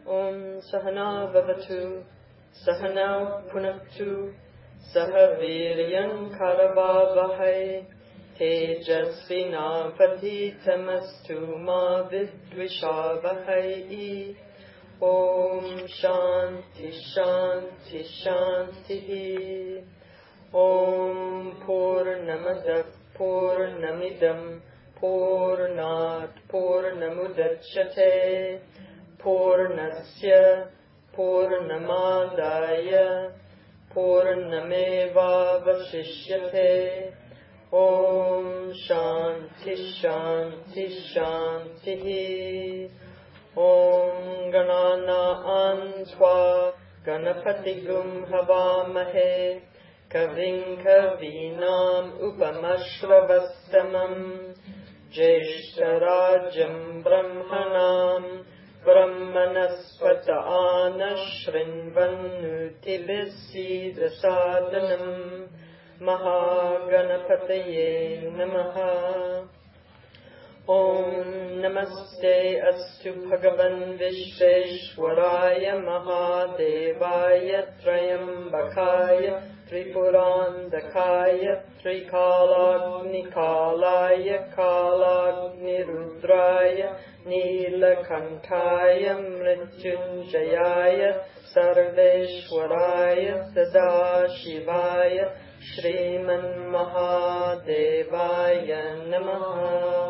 Om Sahana Vavatu Sahana Punaktu Saha Viryan Karavavahai Tejasvinavaditamastu Ma Vidvishavahai. Om Shanti Shanti Shanti. Om Purnamada Purnamidam Purnat Purnamudachyate Purnasya Purnamadaya Purnameva Vasishyate. Om Shanti Shanti Shanti. Om Ganana Antva Ganapatigum Havamahe Kavim Kavinam Upamashravastamam Jeshtarajam Brahmanam Brahmanaspata Anashrinvanutibisi Dasadanam Mahaganapataye Namaha. Om Namaste Astu Bhagavan Vishveshwaraya Mahadevaya Trayambakaya Tripurandakaya Trikalagnikalaya Kalagnirudraya Nilakantaya Mrityunjayaya Sarveshwaraya Sadashivaya Shriman Mahadevaya Namaha.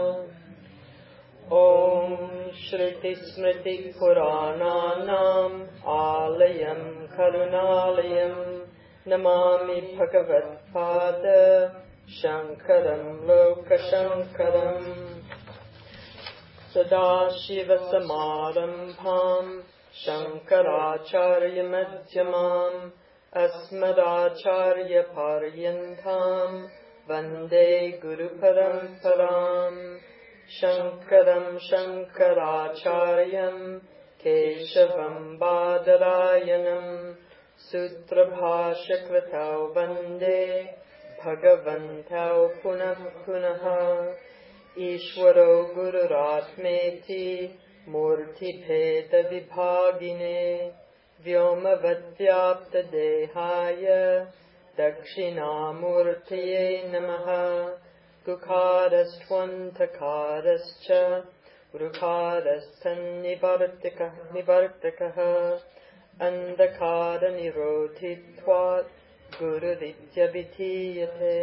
Om Shruti Smriti Purananam Alayam Karunalayam Namami Bhagavat Pada Shankaram Lokashankaram Sadashiva Samarambham Shankaracharya Madhyamam Asmadacharya Paryantam Vande Guru Paramparam. Shankaram Shankaracharyam Keshavam Badarayanam Sutrabhashakratau Vande Bhagavantau Punah Punaha. Ishwaro Gururatmeti Murti Bheda Vibhagine Vyomavadyapta Dehaya Dakshinamurtiye Namaha. Gukarastvantakarascha Rukarastanivartakaha Andakara Nirodhitvat Gururitya Vidhiyate.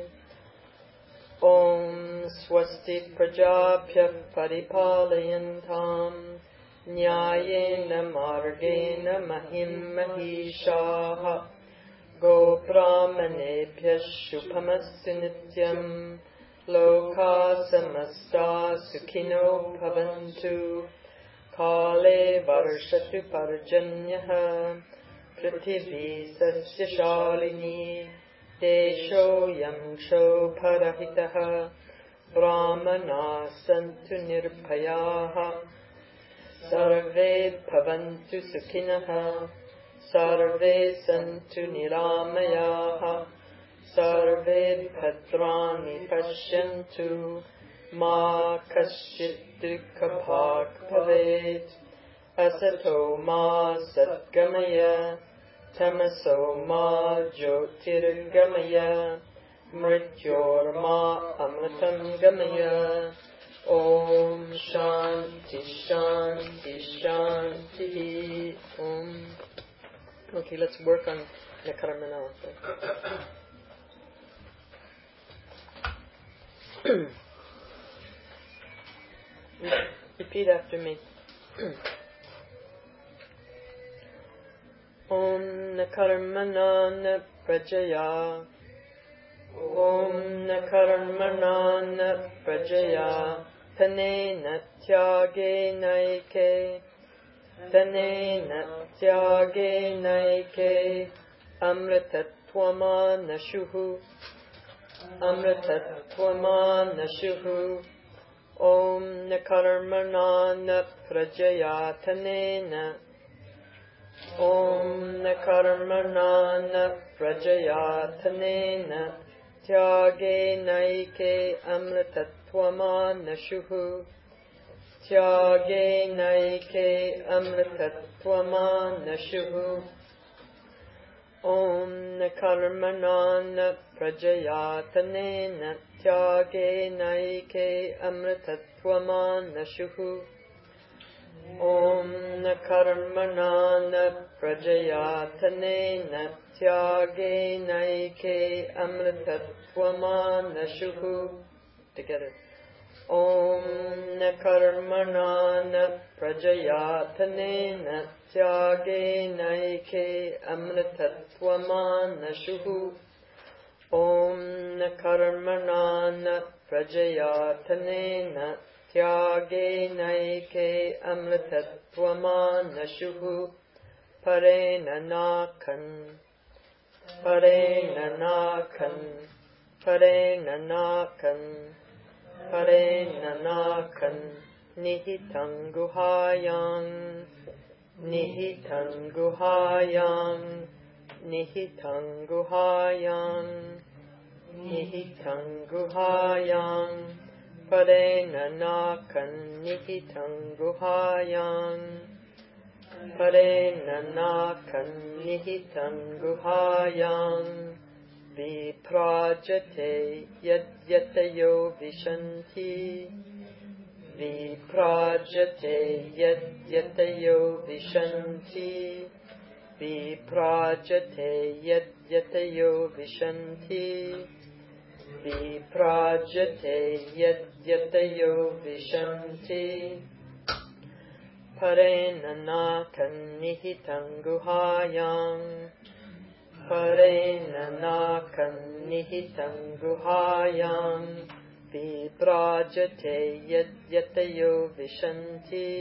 Om Swasti Prajabhya Paripalayantam Nyayena Margena Mahim Mahishaha Go Brahmanebhya Shubhamastu Nityam Loka Samasta Sukhino Bhavantu Kale Varshatu Parjanyaha Prithivi Sasya Shalini Desho Yamsho Parahitaha Brahmana Santu Nirbhayaha Sarve Bhavantu Sukhinaha Sarve Santu Niramayaha Sarve Bhadrani Pashyantu Ma Kaschit Dukha Bhag Bhavet Asato Ma Satgamaya Tamaso Ma Jyotirgamaya Mrityor Ma Amritam Gamaya. Om Shanti Shanti Shanti. Om. Okay, let's work on the karma now. Repeat after me. Om Nakarmana Na Prajaya. Om Nakarmana Na Prajaya. Tanena Tyage Naike. Tanena Tyage Naike. Amritatvama Nashuhu. Amritatvama Nashuhu. Om Nakarmana Na Prajaya Tanena. Om Nakarmana Na Prajaya Tanena. Tyage Naike Amritatvama Nashuhu. त्यागेनैके अमृतत्वमानशुः ॐ न कर्मणा न प्रजयातनेन त्यागेनैके अमृतत्वमानशुः ॐ न कर्मणा न प्रजयातनेन त्यागेनैके अमृतत्वमानशुः Together. ॐ न कर्मणा न प्रजयातनेन त्यागेनैके अमृतत्वमानशुः ॐ न कर्मणा न प्रजयातनेन त्यागेनैके अमृतत्वमानशुः परेण नाखन् निहितं गुहायां परेण नाखन् निहितं गुहायां विभ्राजते यद्यतयो विशन्ति परेण नाखन् निहितं गुहायां विभ्राजते यद्यतयो विशन्ति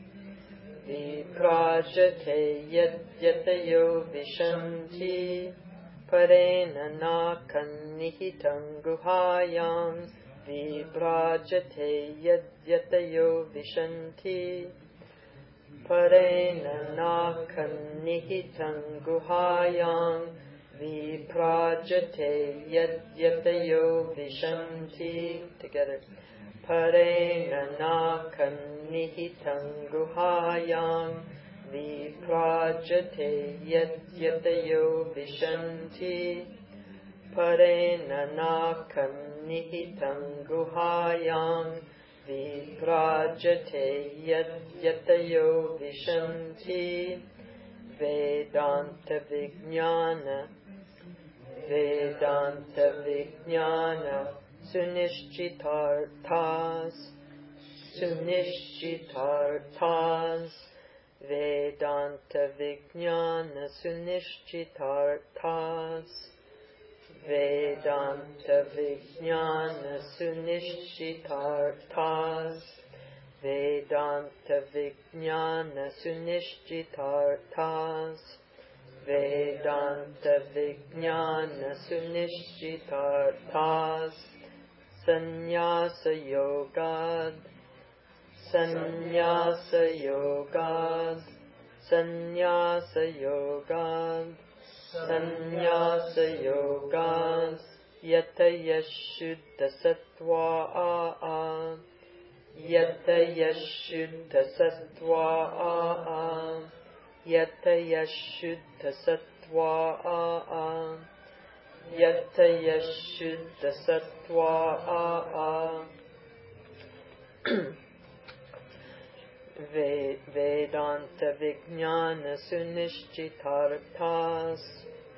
परेण नाखन् निहितं गुहायां विभ्राजते यद्यतयो विशन्ति परेण नाखन् निहितं गुहायां विभ्राजते यद्यतयो विशन्ति Together. परेण नाखन् निहितं गुहायां विभ्राजते यद्यतयो विशन्ति परेण नाखन् निहितं गुहायां विभ्राजते यद्यतयो विशन्ति वेदांत विज्ञान सुनिश्चितार्थास् वेदांत विज्ञान सुनिश्चितार्थास् वेदांत विज्ञान सुनिश्चितार्थास् संन्यासयोगाद् वेदांत विज्ञान सुनिश्चितार्थास्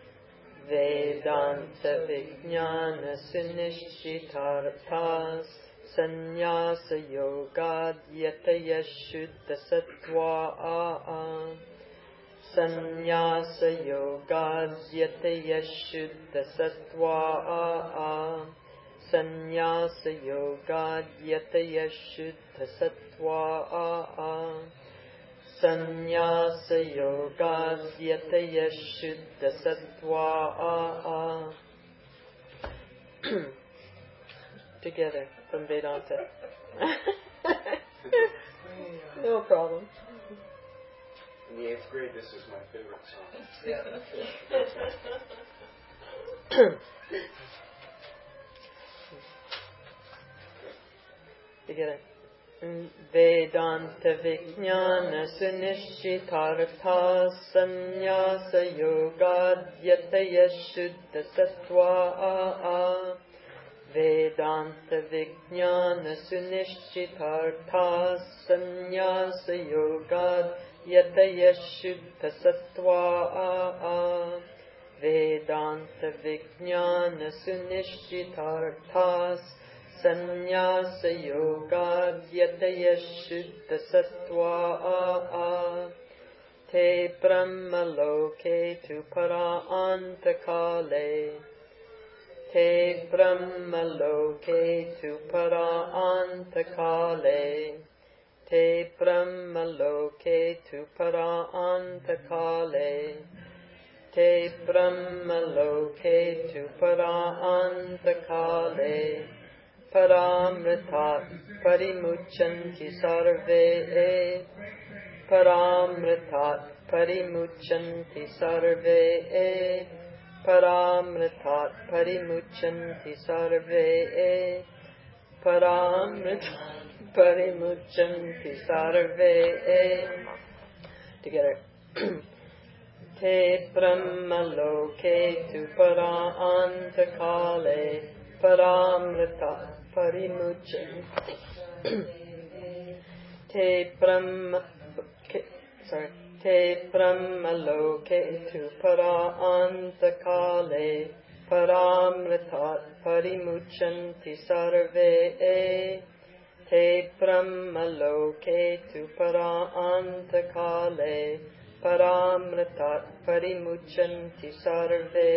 संन्यासयोगाद् यतयः Together from Vedanta. No problem. In the 8th grade, this is my favorite song. Together. Vedanta Vijnana Sunishchitartha Sannyasa Yogadyataya Shuddha Sattva Vedanta Vijnana Sunishchitartha Sannyasa Yogadyataya Shuddha Sattva Vedanta Vijnana Sunishchitartha Sannyasa Yogadyataya Shuddha Sattva Te Brahma Loke Tu Para Antakale Te Brahma Loke Tu Para Antakale Te Brahma Loke Tu Para Antakale Te Brahma Loke Tu Para Antakale Paramritat Parimuchanti Sarve Paramritat Parimuchanti Sarve Paramritat Parimuchanti Sarve Paramritat Parimuchanti Sarve Together Te Brahma Loke Tu Para Antakale Paramritat Parimuchanti Te Brahma Loke Tu Para Antakale Paramritat Parimuchanti Sarve Te Brahma Loke Tu Para Antakale Paramritat Parimuchanti Sarve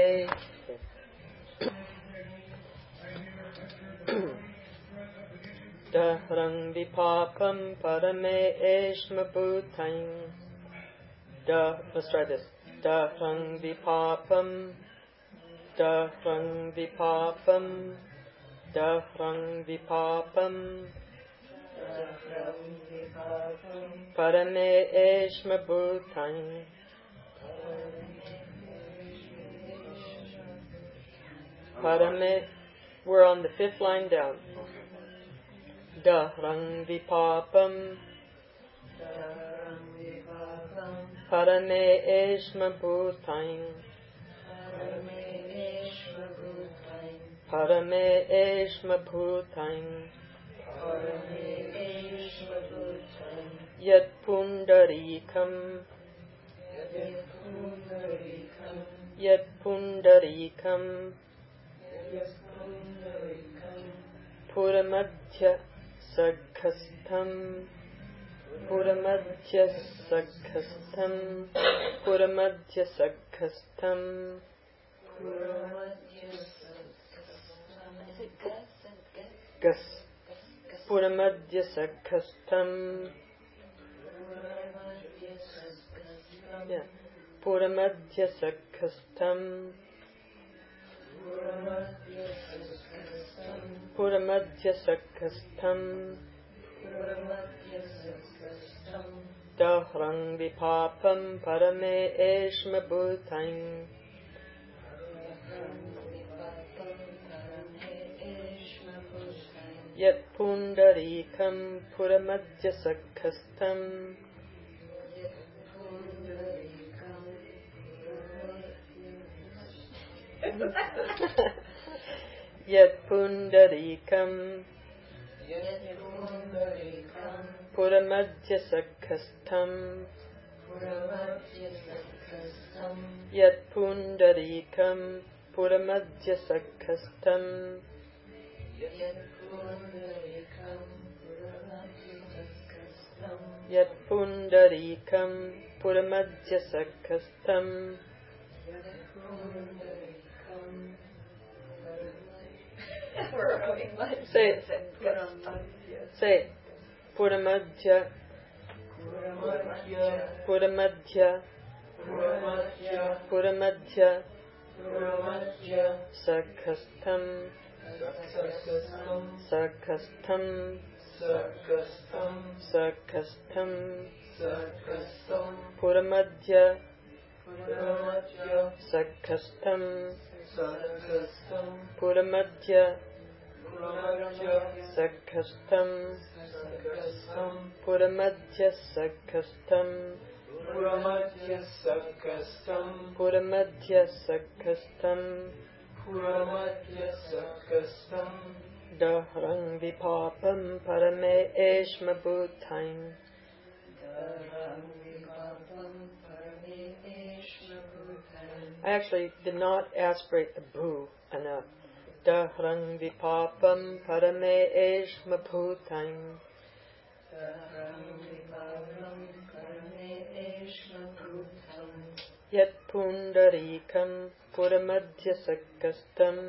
Dahrang Vipapam Parame Eshma Bhutain Let's try this. Dahrang Vipapam Dahrang Vipapam Dahrang Vipapam Parame Eshma Bhutain Parame. We're on the 5th line down. Dahrang Vipapam Parame Eshma Bhutain Parame Eshma Bhutain Yat Pundarikam Yat Pundarikam Puramadhya Sakhastham Puramadhya Sakhastham Puramadhya Sakhastham Gas Puramadhya Sakhastham Puramadhya Sakhastham Puramadhya Sakhastham Dahrang Vipapam Parame Eshma Bhutain Yat Pundarikam Puramadhya Sakhastham Yat Pundarikam Puramadhya Sakhastham Yat Pundarikam Puramadhya Sakhastham Yat Pundarikam Puramadhya Sakhastham Say it. Say it. Puramadhya Puramadhya Puramadhya Sakhastham Sakhastham Sakhastham Puramadhya Sakhastham Puramadhya Sakhastam Puramadhya Sakhastam Puramadhya Sakhastam Dahrang Vipapam Parame Eshma Bhutaim. I actually did not aspirate the bhu enough. Dahrang Vipapam Parame Eshma Bhutaim. Yat Pundarikam Puramadhya Sakhastam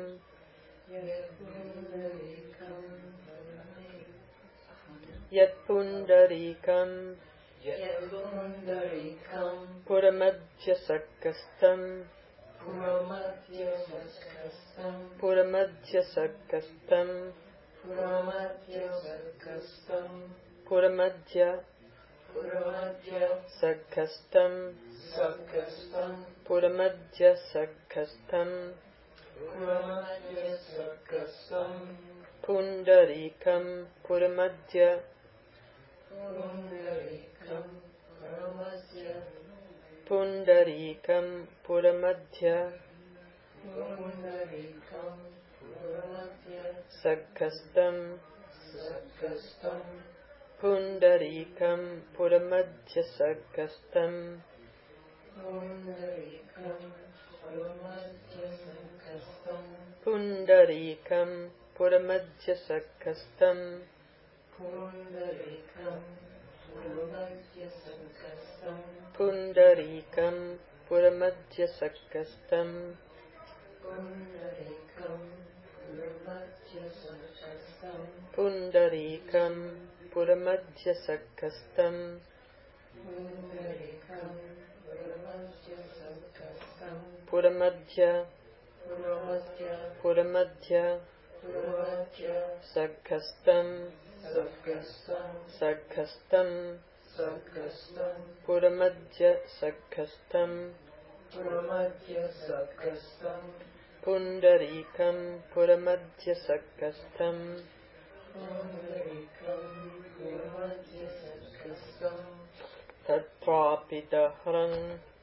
Yat Pundarikam Puramadhya Sakhastam Puramadhya Sakhastam Puramadhya Sakhastam Puramadhya Sakhastam Pundarikam Puramadhya Pundarikam Puramadhya Sakhastam Pundarikam Puramadhya Sakhastam Pundarikam Puramadhya Sakhastam Pundarikam Puramadhya Sakhastam Pundarikam Puramadhya Sakhastam Puramadhya Puramadhya Sakhastam Sakhastam Puramadhya Sakhastam Pundarikam Puramadhya Sakhastam Tatrapi Dahrang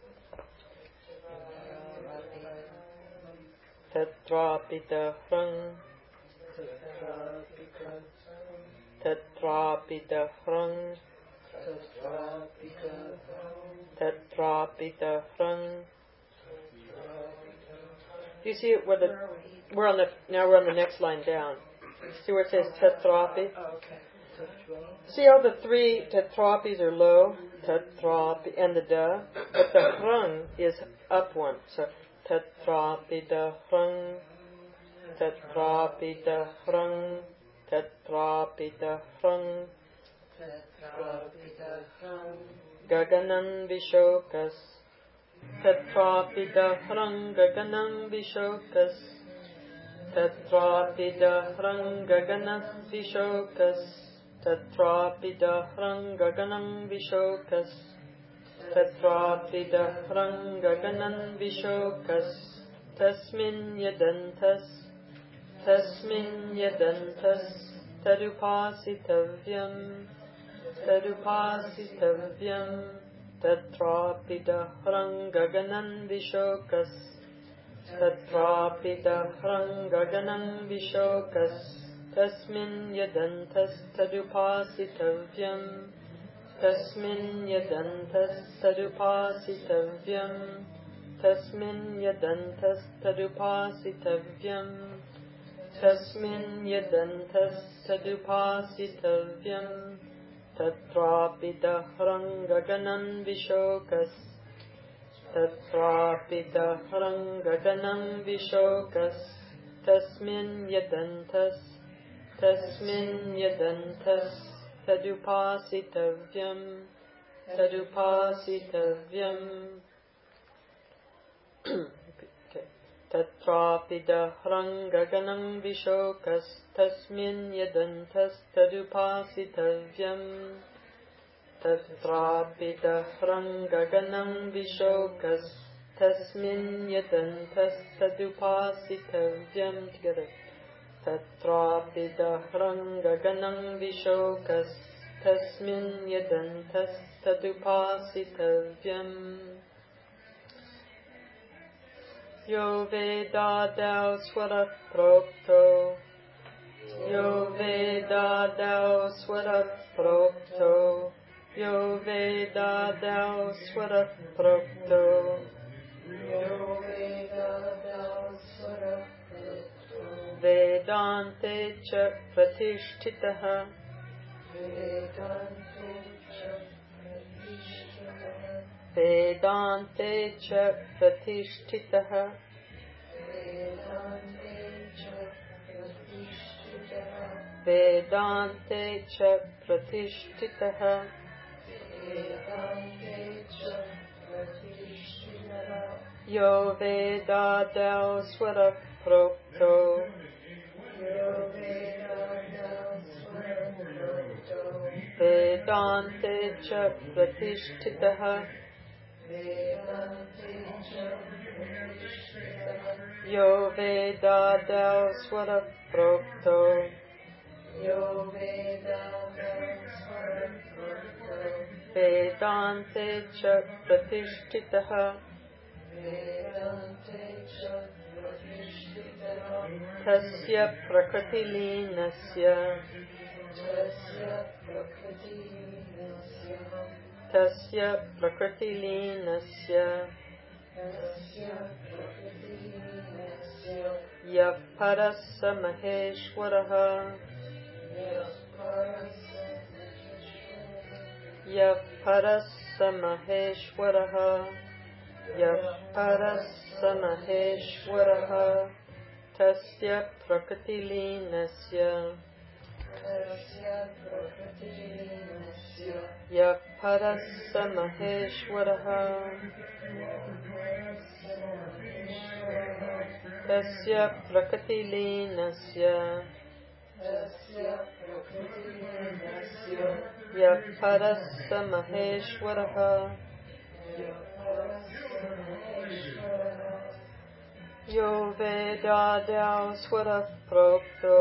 Tatrapi Dahrang Tatrapi Dahrang Tatrapi Dahrang. Do you see it where we're on the next line down. See where it says Tatrapi? See how the three Tatrapis are low? Tatrapi and the da. But the hrang is up one. So Tatrapi Dahrang Tatrapi Dahrang Tatrapi Dahrang Gaganam Vishokas Tatrapi Dahrang Gaganam Vishokas Tatrapi Dahrang Gaganam Vishokas Tatrapi Dahrang Gaganam Vishokas Tatrapi Dahrang Gaganam Vishokas Tasmin Yadantas Tadupasitavyam Tatrapi Dahrang Gaganam Vishokas Tatrapi Dahrang Gaganam Vishokas Tasmin Yadantas Tadupasitavyam Tasmin Yadantas Tadupasitavyam Tasmin Yadantas Tadupasitavyam Tasmin Yadantas Tadupasitavyam Tatrapi Dahrang Gaganam Vishokas Tatrapi Dahrang Gaganam Vishokas Tasmin Yadantas Tadupasitavyam Tatrapi Dahrang Gaganam Vishokas Tasmin Yadantas Tadupasitavyam Tatrapi Dahrang Gaganam Vishokas Tasmin Yadantas Tadupasitavyam. Together. tatrapi dahrang gaganang vishokas tasmin yadantas tadupasitavyam. Yo vedadau swara prokto, yo vedadau swara prokto, yo vedadau swara prokto, yo vedadau swara prokto. Vedante cha pratishtitaha, Vedante cha pratishtitaha, Vedante cha pratishtitaha, Vedante cha pratishtitaha, Yo vedadau swara prokto, Vedante cha pratishtitaha, Yo vedadau swara prokto, Vedante cha pratishtitaha, Tasya prakriti linasya, Tasya prakriti linasya, Yah parasa maheshwaraha, Yah parasa maheshwaraha, Yah parasa maheshwaraha, Tasya prakriti linasya, Yah parasa maheshwaraha, Tasya prakriti linasya, Yah parasa maheshwaraha, Yo vedadau swara prokto,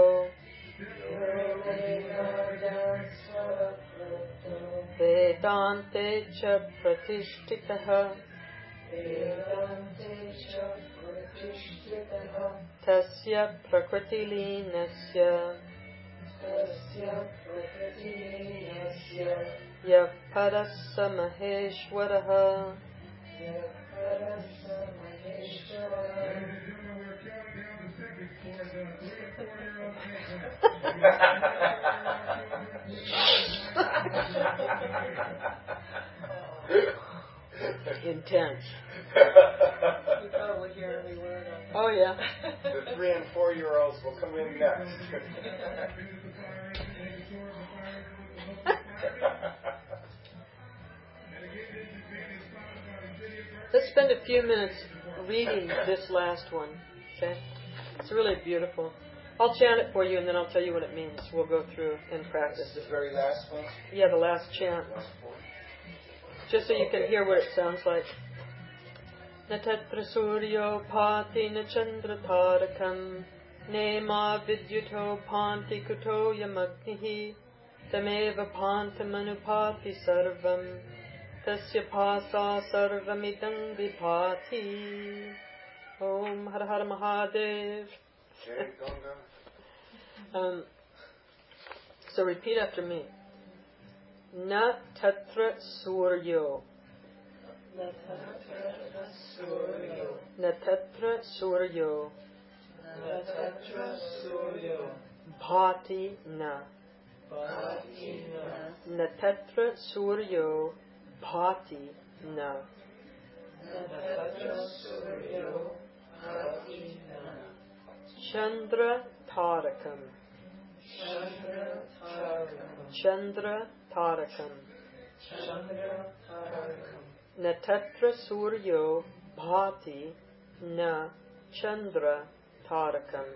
Vedante cha pratishtitaha, Tasya prakriti linasya, Yah parasa maheshwaraha, Intense. You probably hear every word. Oh yeah. The 3 and 4-year-olds will come in next. Let's spend a few minutes reading this last one. Okay? It's really beautiful. I'll chant it for you and then I'll tell you what it means. We'll go through and practice. This is the very last one? Yeah, the last chant. Just so you can hear what it sounds like. Na tatra suryo pati na chandra tarakam nema vidyuto panti kuto yamagnihi tameva pantamanupati sarvam tasya pasa sarvamidang vipati. Om Har Har Mahadev. So repeat after me. Na tatra suryo. Na tatra suryo. Bhati na. Na tatra suryo. Bhati na. Chandra tarakam. Chandra tarakam. Na tatra suryo bhati na chandra tarakam.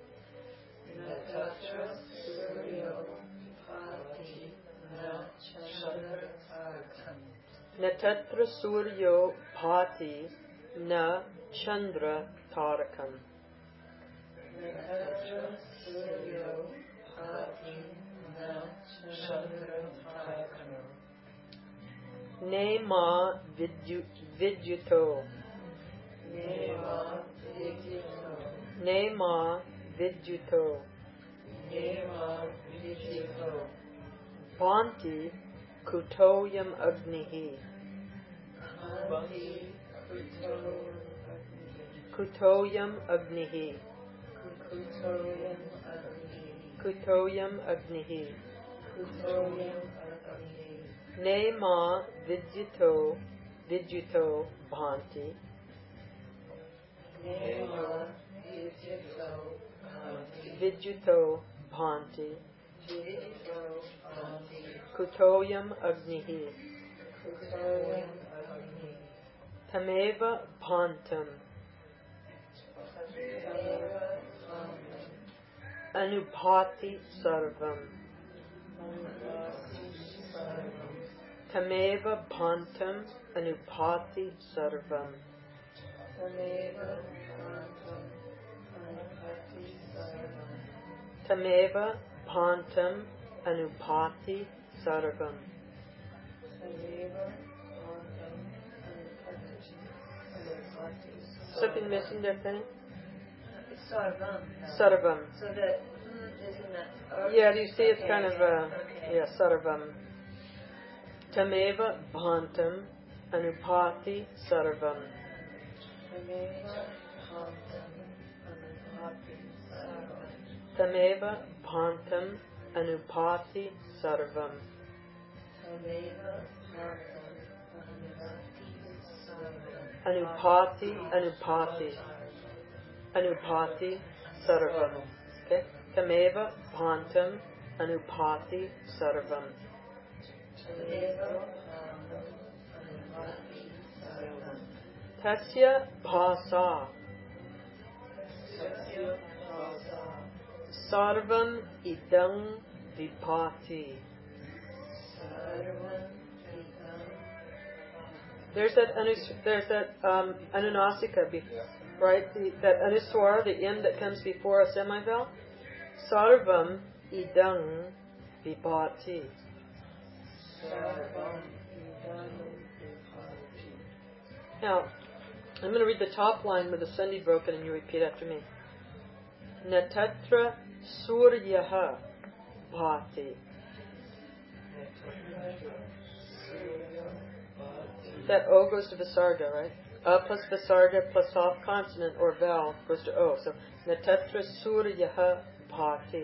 Na tatra suryo bhati na chandra tarakam. Nema vidyuto. Nema vidyuto. Bhanti kutoyam agnihi. Kutoyam agnihi. Kutoyam agnihi. Nema vidyuto bhanti. Vidyuto bhanti. Kutoyam agnihi. Tameva bhantam. Anubhati sarvam. Tameva bhantam anubhati sarvam. Tameva bhantam anubhati sarvam. Something missing there, Penny? Sarvam. Sarvam. So that isn't that? Yeah, do you see it's kind of Okay. yeah, sarvam. Tameva bhantam anubhati sarvam. Tameva bhantam anubhati sarvam. Anubhati, anubhati. Anubhati sarvam. Okay? Tameva bhantam anubhati sarvam. Tasya bhasa. Sarvam idam vipati. There's that anunasika, right? That anuswara, the end that comes before a semivowel. Sarvam idam vipati. Now, I'm going to read the top line with the sandhi broken and you repeat after me. Natatra suryaha bhati. That O goes to Visarga, right? A plus Visarga plus soft consonant or vowel goes to O. So, Natatra suryaha bhati.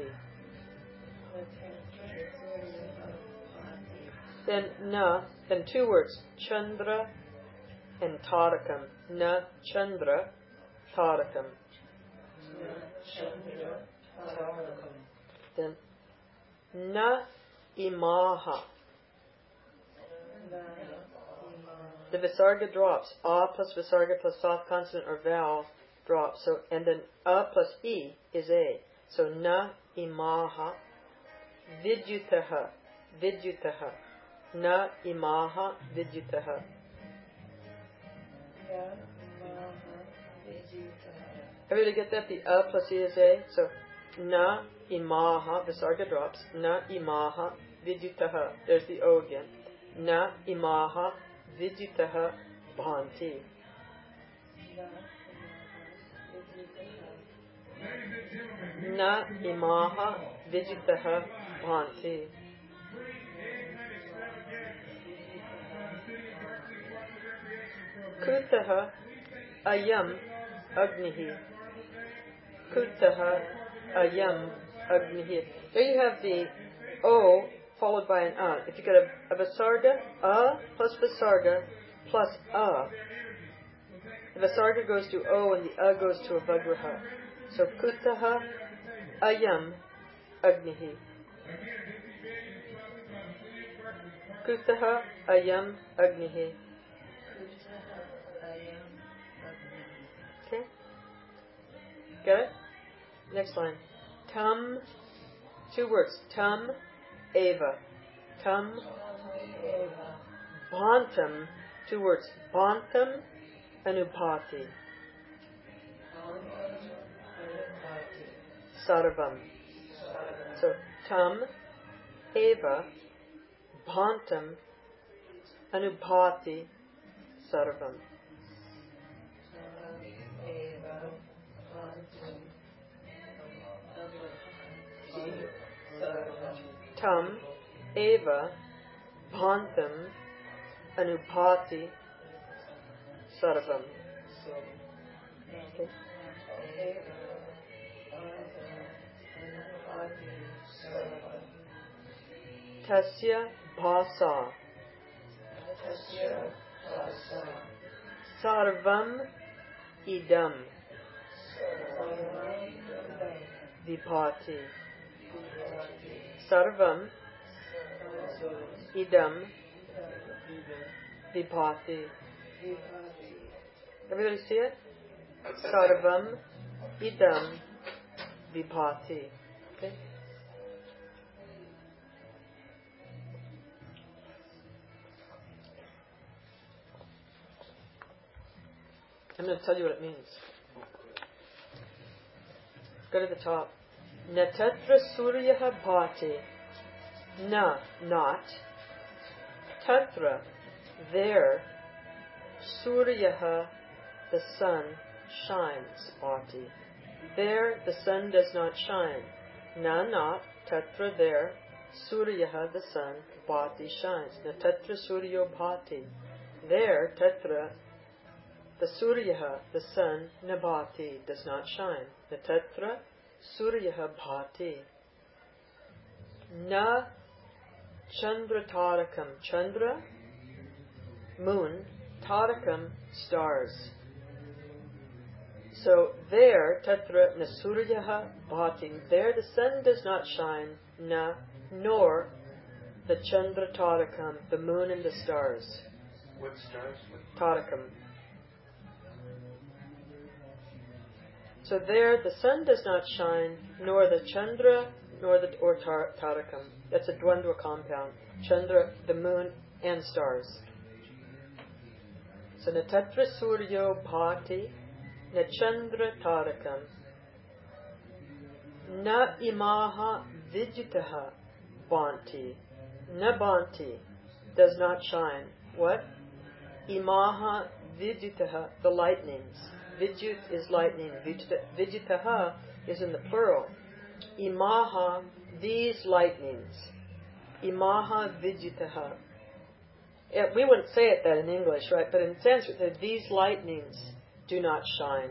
Then then two words, Chandra and Tarakam. Na Chandra Tarakam. Then Na Imaha. The Visarga drops. A plus Visarga plus soft consonant or vowel drops. So, and then A plus E is A. So Na Imaha Vidyutaha. Vidyutaha. Na Imaha Vidyutaha. Everybody get that? The A plus E is A. So, Na Imaha, Visarga drops. Na Imaha Vidyutaha. There's the O again. Na Imaha Vidyutaha Bhanti. Na Imaha Vidyutaha Bhanti. Kutaha Ayam Agnihi. Kutaha Ayam Agnihi. There you have the O followed by an A. If you get a Visarga, A plus Visarga plus A. The Visarga goes to O and the A goes to a Vagraha. So Kutaha Ayam Agnihi. Kutaha Ayam Agnihi. Okay? Get it? Next line. Tam, two words. Tam Eva. Tam Bhantam, two words. Bhantam Anubhati. Sarvam. Tam eva bhantam anubhati sarvam. Tam eva bhantam anubhati sarvam. Okay. Tasya bhasa sarvam idam vibhati. Sarvam idam vibhati. Everybody see it? Sarvam idam vibhati. Okay? I'm going to tell you what it means. Go to the top. Na tatra suryaha bhati. Na, not. Tatra, there. Suryaha, the sun, shines. Bhati. There, the sun does not shine. Na, not. Tatra, there. Suryaha, the sun, bhati, shines. Na tatra suryo bhati. There, tatra, the suryaha, the sun, nabhati, does not shine. Na tatra suryaha bhati. Na chandra tarakam. Chandra, moon. Tarakam, stars. So there, tatra na suryaha bhati. There the sun does not shine. Na, nor the chandra tarakam, the moon and the stars. What stars? Tarakam. So there the sun does not shine, nor the chandra, nor the tarakam. That's a dvandva compound. Chandra, the moon, and stars. So na tatra suryo bhati, na chandra tarakam, na imaha vijitaha bhanti. Na bhanti, does not shine. What? Imaha vijitaha, the lightnings. Vidyut is lightning. Vijitaha is in the plural. Imaha, these lightnings. Imaha vijitaha. We wouldn't say it that in English, right? But in Sanskrit, these lightnings do not shine.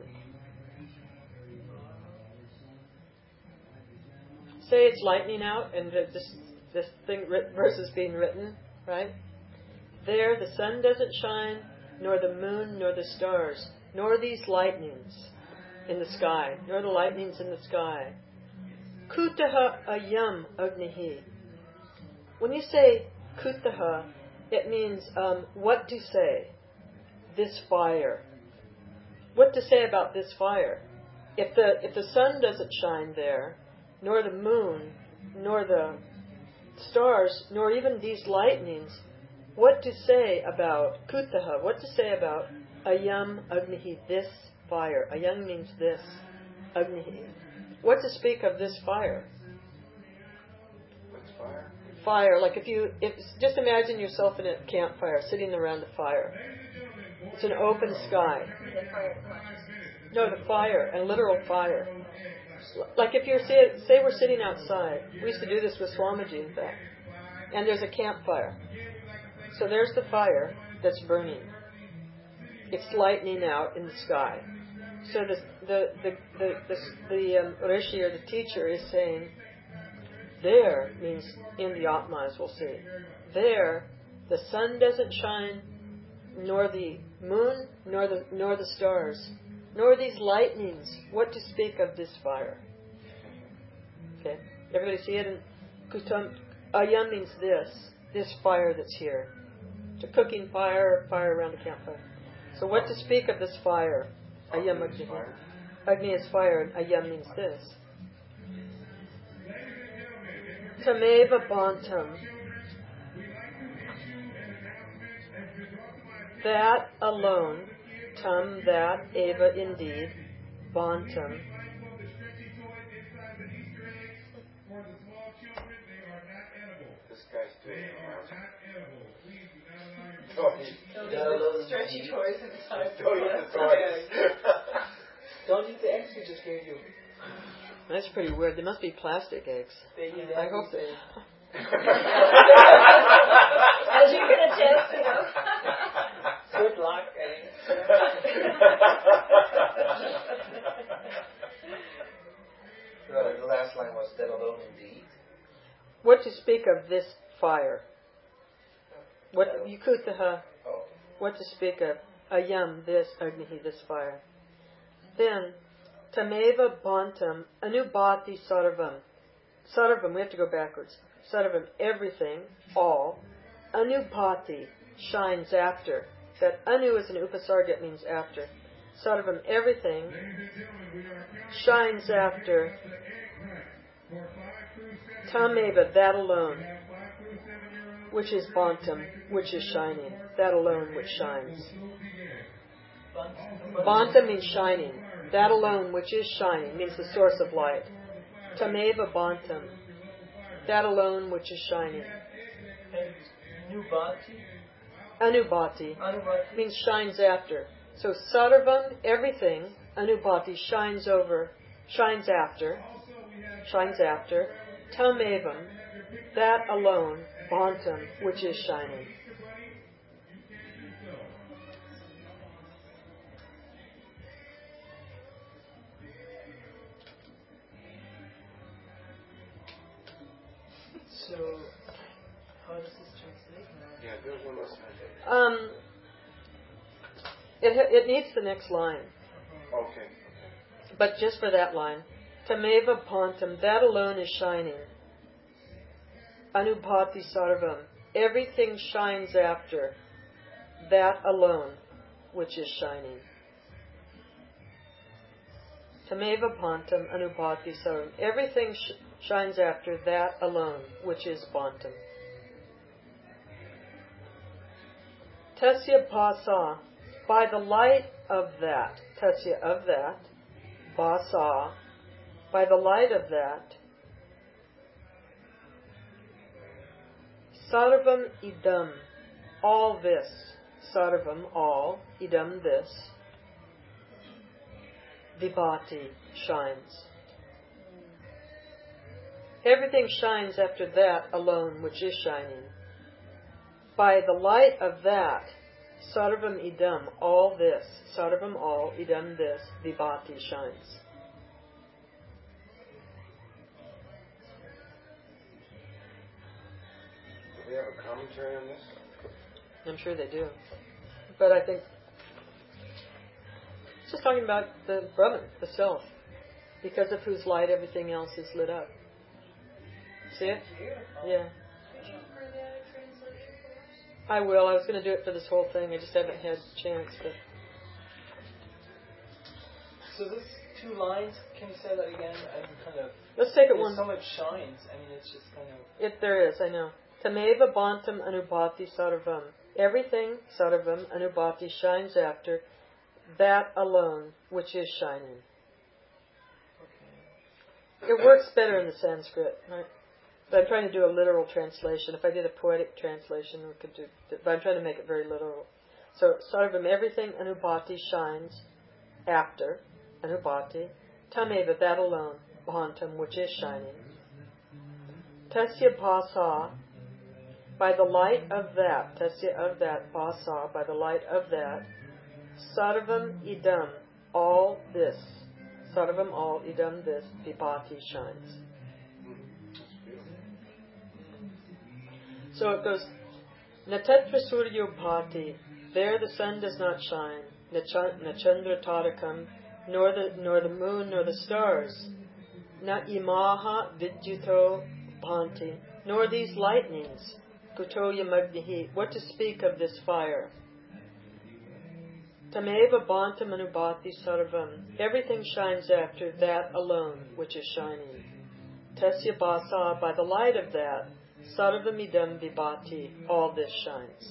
Say it's lightning out, and this verse is being written, right? There, the sun doesn't shine, nor the moon, nor the stars, nor these lightnings in the sky, nor the lightnings in the sky. Kutaha ayam agnihi. When you say kutaha, it means what to say. This fire. What to say about this fire? If the sun doesn't shine there, nor the moon, nor the stars, nor even these lightnings, what to say about kutaha? What to say about ayam agnihi, this fire? Ayam means this. Agnihi. What to speak of this fire? What's fire? Fire, like just imagine yourself in a campfire, sitting around a fire. It's an open sky. The fire of consciousness. No, the fire, a literal fire. Like if say we're sitting outside. We used to do this with Swamiji, in fact. And there's a campfire. So there's the fire that's burning. It's lightning out in the sky. So the rishi or the teacher is saying, there means in the Atma, as we'll see. There, the sun doesn't shine, nor the moon, nor the stars, nor these lightnings. What to speak of this fire? Okay, everybody see it? And kutam ayam means this fire that's here. It's a cooking fire, fire around the campfire. So what to speak of this fire? Ayam agni. Agni is fire, and ayam means this. Tameva bantam. That alone, tam, that, eva, indeed, bantam. Stretchy toys inside. Don't eat the toys. Don't eat the eggs we just gave you. That's pretty weird. They must be plastic eggs. I hope they. As you can attest, Good luck, eggs. The last line was that alone indeed. What to speak of this fire? What Yukutaha? What to speak of? Ayam, this Agnihi, this fire. Then, Tameva Bantam Anubhati Sarvam. Sarvam, we have to go backwards. Sarvam, everything, all. Anubhati, shines after. That anu is an upasarga, it means after. Sarvam, everything, shines after. Tameva, that alone, which is Bantam, which is shining. That alone which shines. Bantam means shining. That alone which is shining means the source of light. Tameva Bantam. That alone which is shining. Anubhati means shines after. So Sarvam, everything, Anubhati, shines after. Tamevam, that alone, Bantam, which is shining. So, how does this translate? Yeah, do it one more time. It needs the next line. Okay. But just for that line. Tameva Pantam, that alone is shining. Anubhati Sarvam, everything shines after. That alone, which is shining. Tameva Pantam Anubhati Sarvam, everything shines after that alone, which is Bantam. Tasya Basa, by the light of that, Tasya of that, Basa, by the light of that, Sarvam idam, all this, Sarvam, all, idam, this, Vibhati, shines. Everything shines after that alone, which is shining. By the light of that, Sarvam idam, all this, Sarvam, all, idam, this, Vibhati, shines. Do they have a commentary on this? I'm sure they do. But I think it's just talking about the Brahman, the self, because of whose light everything else is lit up. See it? Yeah. I will. I was going to do it for this whole thing. I just haven't had a chance. But so this 2 lines, can you say that again? I'm kind of. Let's take it one. So much shines. I mean, it's just kind of. There is. I know. Tameva Bantam Anubhati Sarvam. Everything, Sarvam, Anubhati, shines after that alone, which is shining. Okay. It works better in the Sanskrit, right? But I'm trying to do a literal translation. If I did a poetic translation, we could do. But I'm trying to make it very literal. So, Sarvam, everything, Anubhati, shines after, Anubhati. Tameva, that alone, Bhantam, which is shining. Tasya Bhasa, by the light of that, Tasya of that, Bhasa, by the light of that, Sarvam idam, all this, Sarvam, all, idam, this, Vibhati, shines. So it goes, Natatra Suryo Bhati, there the sun does not shine, Nachandra Tarakam, nor the moon nor the stars, Na imaha vidyuto bhanti, nor these lightnings, Kutoya Magnihi, what to speak of this fire? Tameva Bantam Anubhati Sarvam, everything shines after that alone, which is shining. Tasya Basa, by the light of that, Sarvamidam Vibhati, all this shines.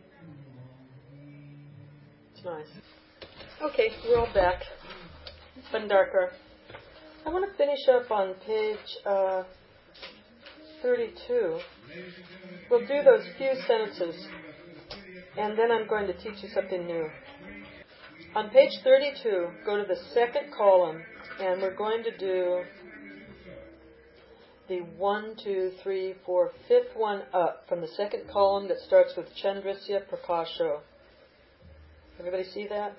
It's nice. Okay, we're all back. Bhandarkar. I want to finish up on page 32. We'll do those few sentences and then I'm going to teach you something new. On page 32, go to the second column, and we're going to do the 1, 2, 3, 4, fifth one up from the second column that starts with Chandrasya Prakasho. Everybody see that?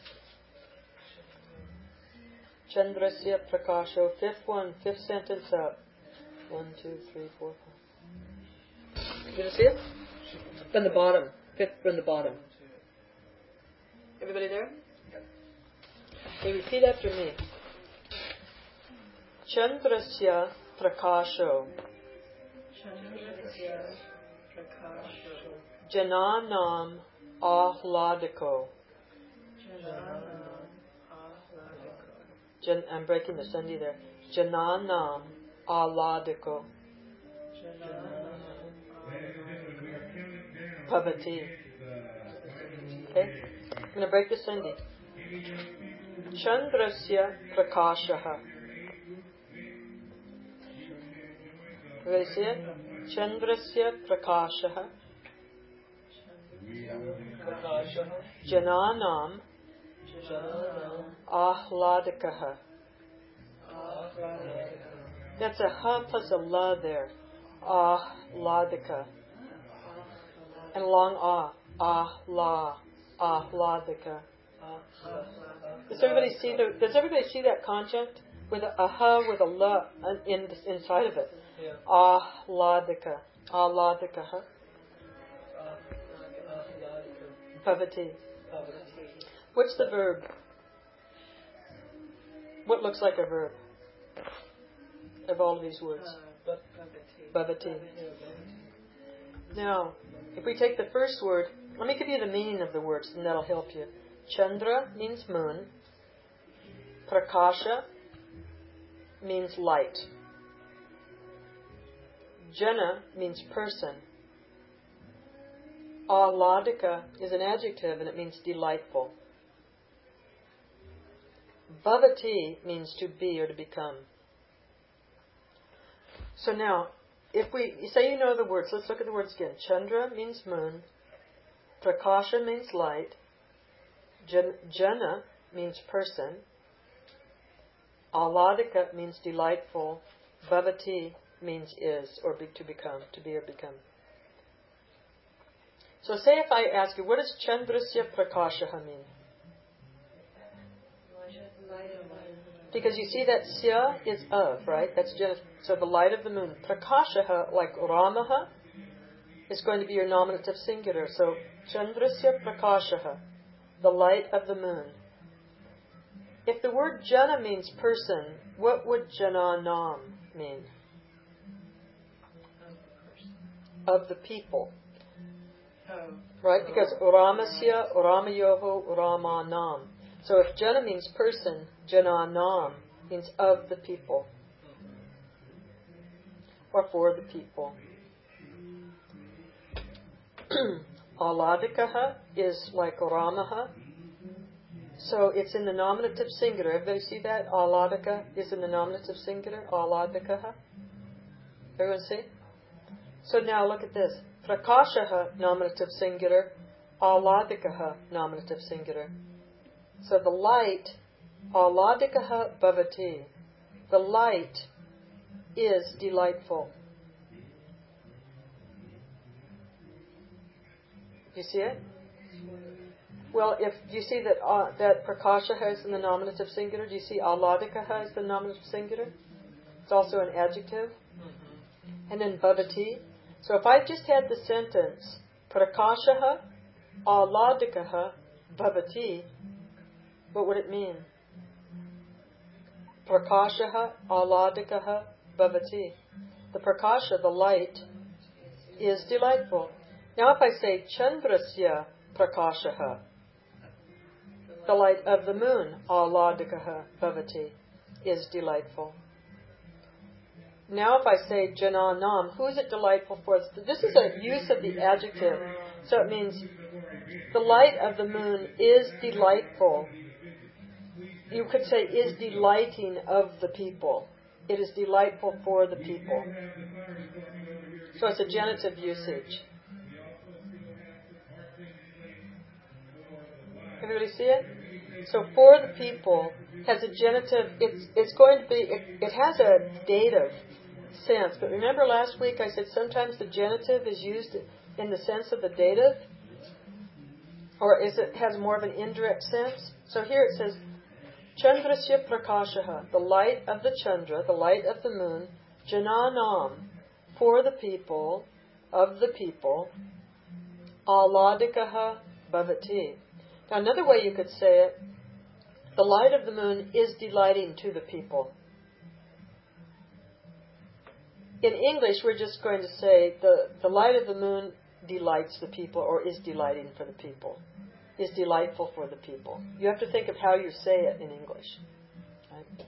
Chandrasya Prakasho, fifth sentence up. 1, 2, 3, 4, 5. Did you see it? From the bottom. Fifth from the bottom. Everybody there? Okay, repeat after me. Chandrasya Prakasho. Jananam Ahladiko. I'm breaking the sandhi there. Jananam Ahladiko. Bhavati. Okay? I'm going to break the sandhi. Chandrasya Prakashaha. Everybody see it? Chandrasya Prakashaha. Jananam Ahladikaha. That's a ha plus a la there. Ahladika. And long ah. Ahladika. Does everybody see that conjunct with a ha with a la inside of it? Yeah. Ahladika. Ahladikaha. Bhavati. What's the verb? What looks like a verb of all of these words? Bhavati. Now, if we take the first word, let me give you the meaning of the words, and that'll help you. Chandra means moon. Prakasha means light. Jana means person. Ahladika is an adjective, and it means delightful. Bhavati means to be or to become. So now, if we say you know the words, let's look at the words again. Chandra means moon. Prakasha means light. Jana means person. Ahladika means delightful. Bhavati means is or to become, to be or become. So say if I ask you, what does Chandrasya Prakashaha mean? Because you see that sya is of, right? That's just, so the light of the moon. Prakashaha, like Ramaha, is going to be your nominative singular. So Chandrasya Prakashaha, the light of the moon. If the word Jana means person, what would Jananam mean? Of the people. Right? Because Uramasya, Uramayoho, Uramanam. So if Jana means person, Jananam means of the people. Or for the people. Ahladikaha is like Ramaha. So it's in the nominative singular. Everybody see that? Ahladika is in the nominative singular. Ahladikaha. Everyone see? So now look at this. Prakashaha, nominative singular. Ahladikaha, nominative singular. So the light, Ahladikaha bhavati. The light is delightful. Do you see it? Well, if you see that that Prakashaha is in the nominative singular, do you see Ahladikaha is the nominative singular? It's also an adjective. And then bhavati. So if I just had the sentence, Prakashaha, Ahladikaha, bhavati, what would it mean? Prakashaha, Ahladikaha, bhavati. The prakasha, the light, is delightful. Now if I say Chandrasya Prakashaha, the light of the moon, Ahladikaha, bhavati, is delightful. Now if I say Jananam, who is it delightful for? This is a use of the adjective. So it means the light of the moon is delightful. You could say is delighting of the people. It is delightful for the people. So it's a genitive usage. Everybody see it? So for the people has a genitive. It's going to be. It has a dative sense. But remember last week I said sometimes the genitive is used in the sense of the dative, or has more of an indirect sense. So here it says, Chandrasya Prakashaha, the light of the Chandra, the light of the moon, Jananam, for the people, of the people, Aladikaha Bhavati. Now another way you could say it, the light of the moon is delighting to the people. In English, we're just going to say the light of the moon delights the people, or is delighting for the people, is delightful for the people. You have to think of how you say it in English. Right?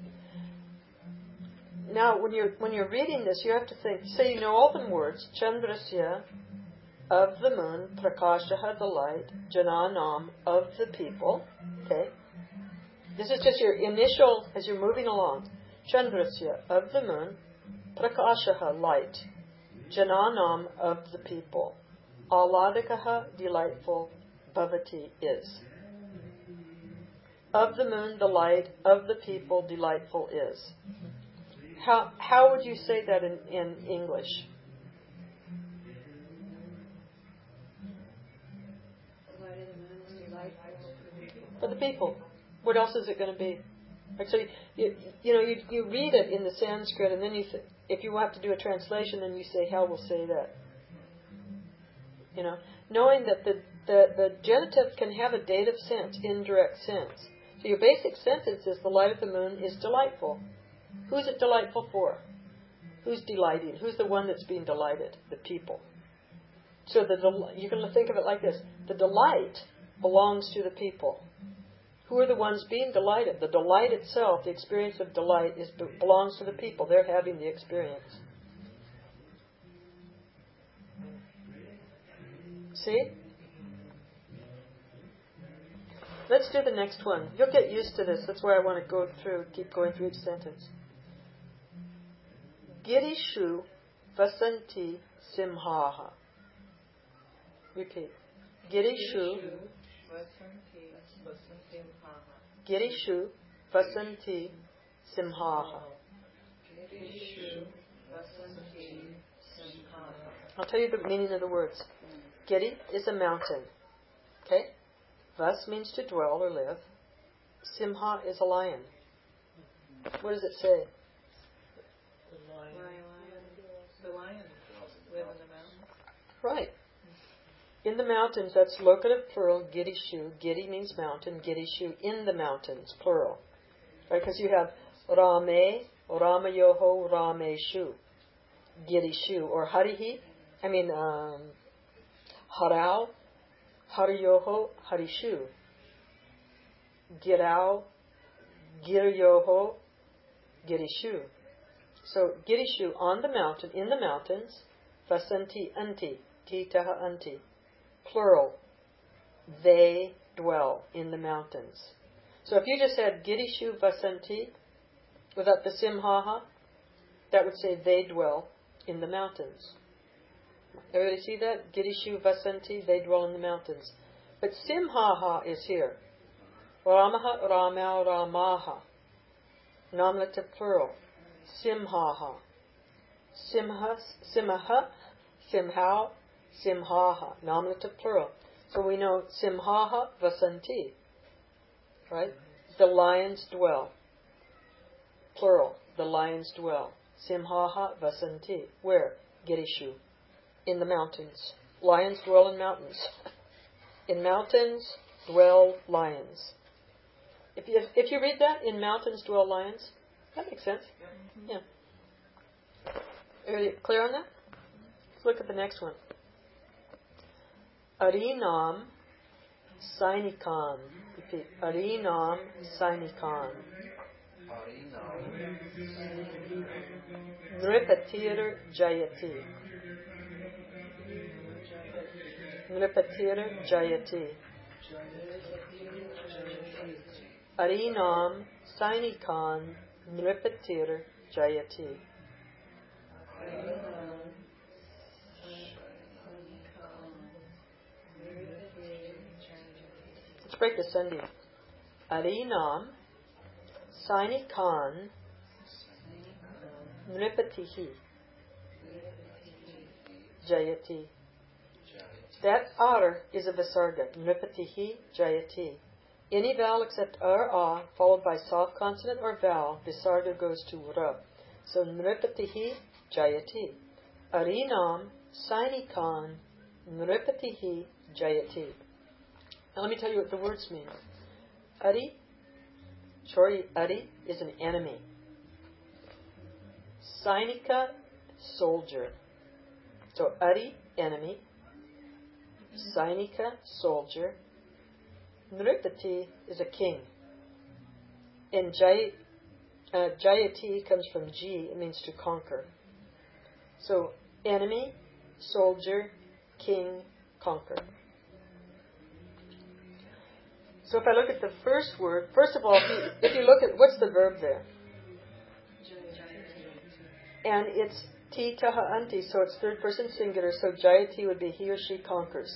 Now, when you're reading this, you have to think. Say you know all the words. Chandrasya, of the moon, Prakashaha, the light, Jananam, of the people. Okay. This is just your initial as you're moving along. Chandrasya, of the moon, Prakashaha, light, Jananam, of the people, Aladikaha, delightful, Bhavati, is. Of the moon, the light, of the people, delightful is. How would you say that in English? The light of the moon is delightful For the people. What else is it going to be? Right, so you read it in the Sanskrit, and then if you have to do a translation, then you say how we'll say that. Knowing that the genitive can have a dative sense, indirect sense. So your basic sentence is the light of the moon is delightful. Who's it delightful for? Who's delighting? Who's the one that's being delighted? The people. So you can think of it like this. The delight belongs to the people. Who are the ones being delighted? The delight itself, the experience of delight, belongs to the people. They're having the experience. See? Let's do the next one. You'll get used to this. That's why I want to keep going through each sentence. Girishu vasanti simhaha. Repeat. Girishu vasanti simhaha. I'll tell you the meaning of the words. Giri is a mountain. Okay? Vas means to dwell or live. Simha is a lion. What does it say? The lion live in the mountain. Right. In the mountains, that's locative plural, Girishu. Giri means mountain. Girishu, in the mountains, plural. Right? Because you have Rame, Ramayoho, Rameshu. Girishu. Or Harihi. Harau, Hariyoho, Harishu. Girau, Giryoho, Girishu. So, Girishu, on the mountain, in the mountains, Vasanti, Anti, Titaha Anti. Plural, they dwell in the mountains. So if you just had Girishu Vasanti, without the Simhaha, that would say they dwell in the mountains. Everybody see that? Girishu Vasanti, they dwell in the mountains. But Simhaha is here. Ramaha, Ramau, Ramaha. Nominative plural. Simhaha. Simha, Simaha, Simhau, Simhaha. Nominative plural. So we know Simhaha Vasanti. Right? The lions dwell. Plural. The lions dwell. Simhaha Vasanti. Where? Girishu. In the mountains. Lions dwell in mountains. In mountains dwell lions. If you read that, in mountains dwell lions, that makes sense. Yeah. Are you clear on that? Let's look at the next one. Arinam Sainikan. Repeat. Arinam Sainikan. Nripatir Jayati. Nripatir Jayati. Arinam Sainikan Nripatir Jayati. Let's break the Sandhi. Arinam Sainikhan Nripatihi Jayati. That R is a Visarga. Nripatihi Jayati. Any vowel except R, A, followed by soft consonant or vowel, Visarga goes to R. So Nripatihi Jayati. Arinam Sainikhan Nripatihi Jayati. Now let me tell you what the words mean. Ari, Ari is an enemy. Sainika, soldier. So Ari, enemy. Sainika, soldier. Nripati is a king. And Jayati comes from G, it means to conquer. So enemy, soldier, king, conquer. So if I look at the first word, first of all, if you look at, what's the verb there? And it's ti taha anti, so it's third person singular, so Jayati would be he or she conquers.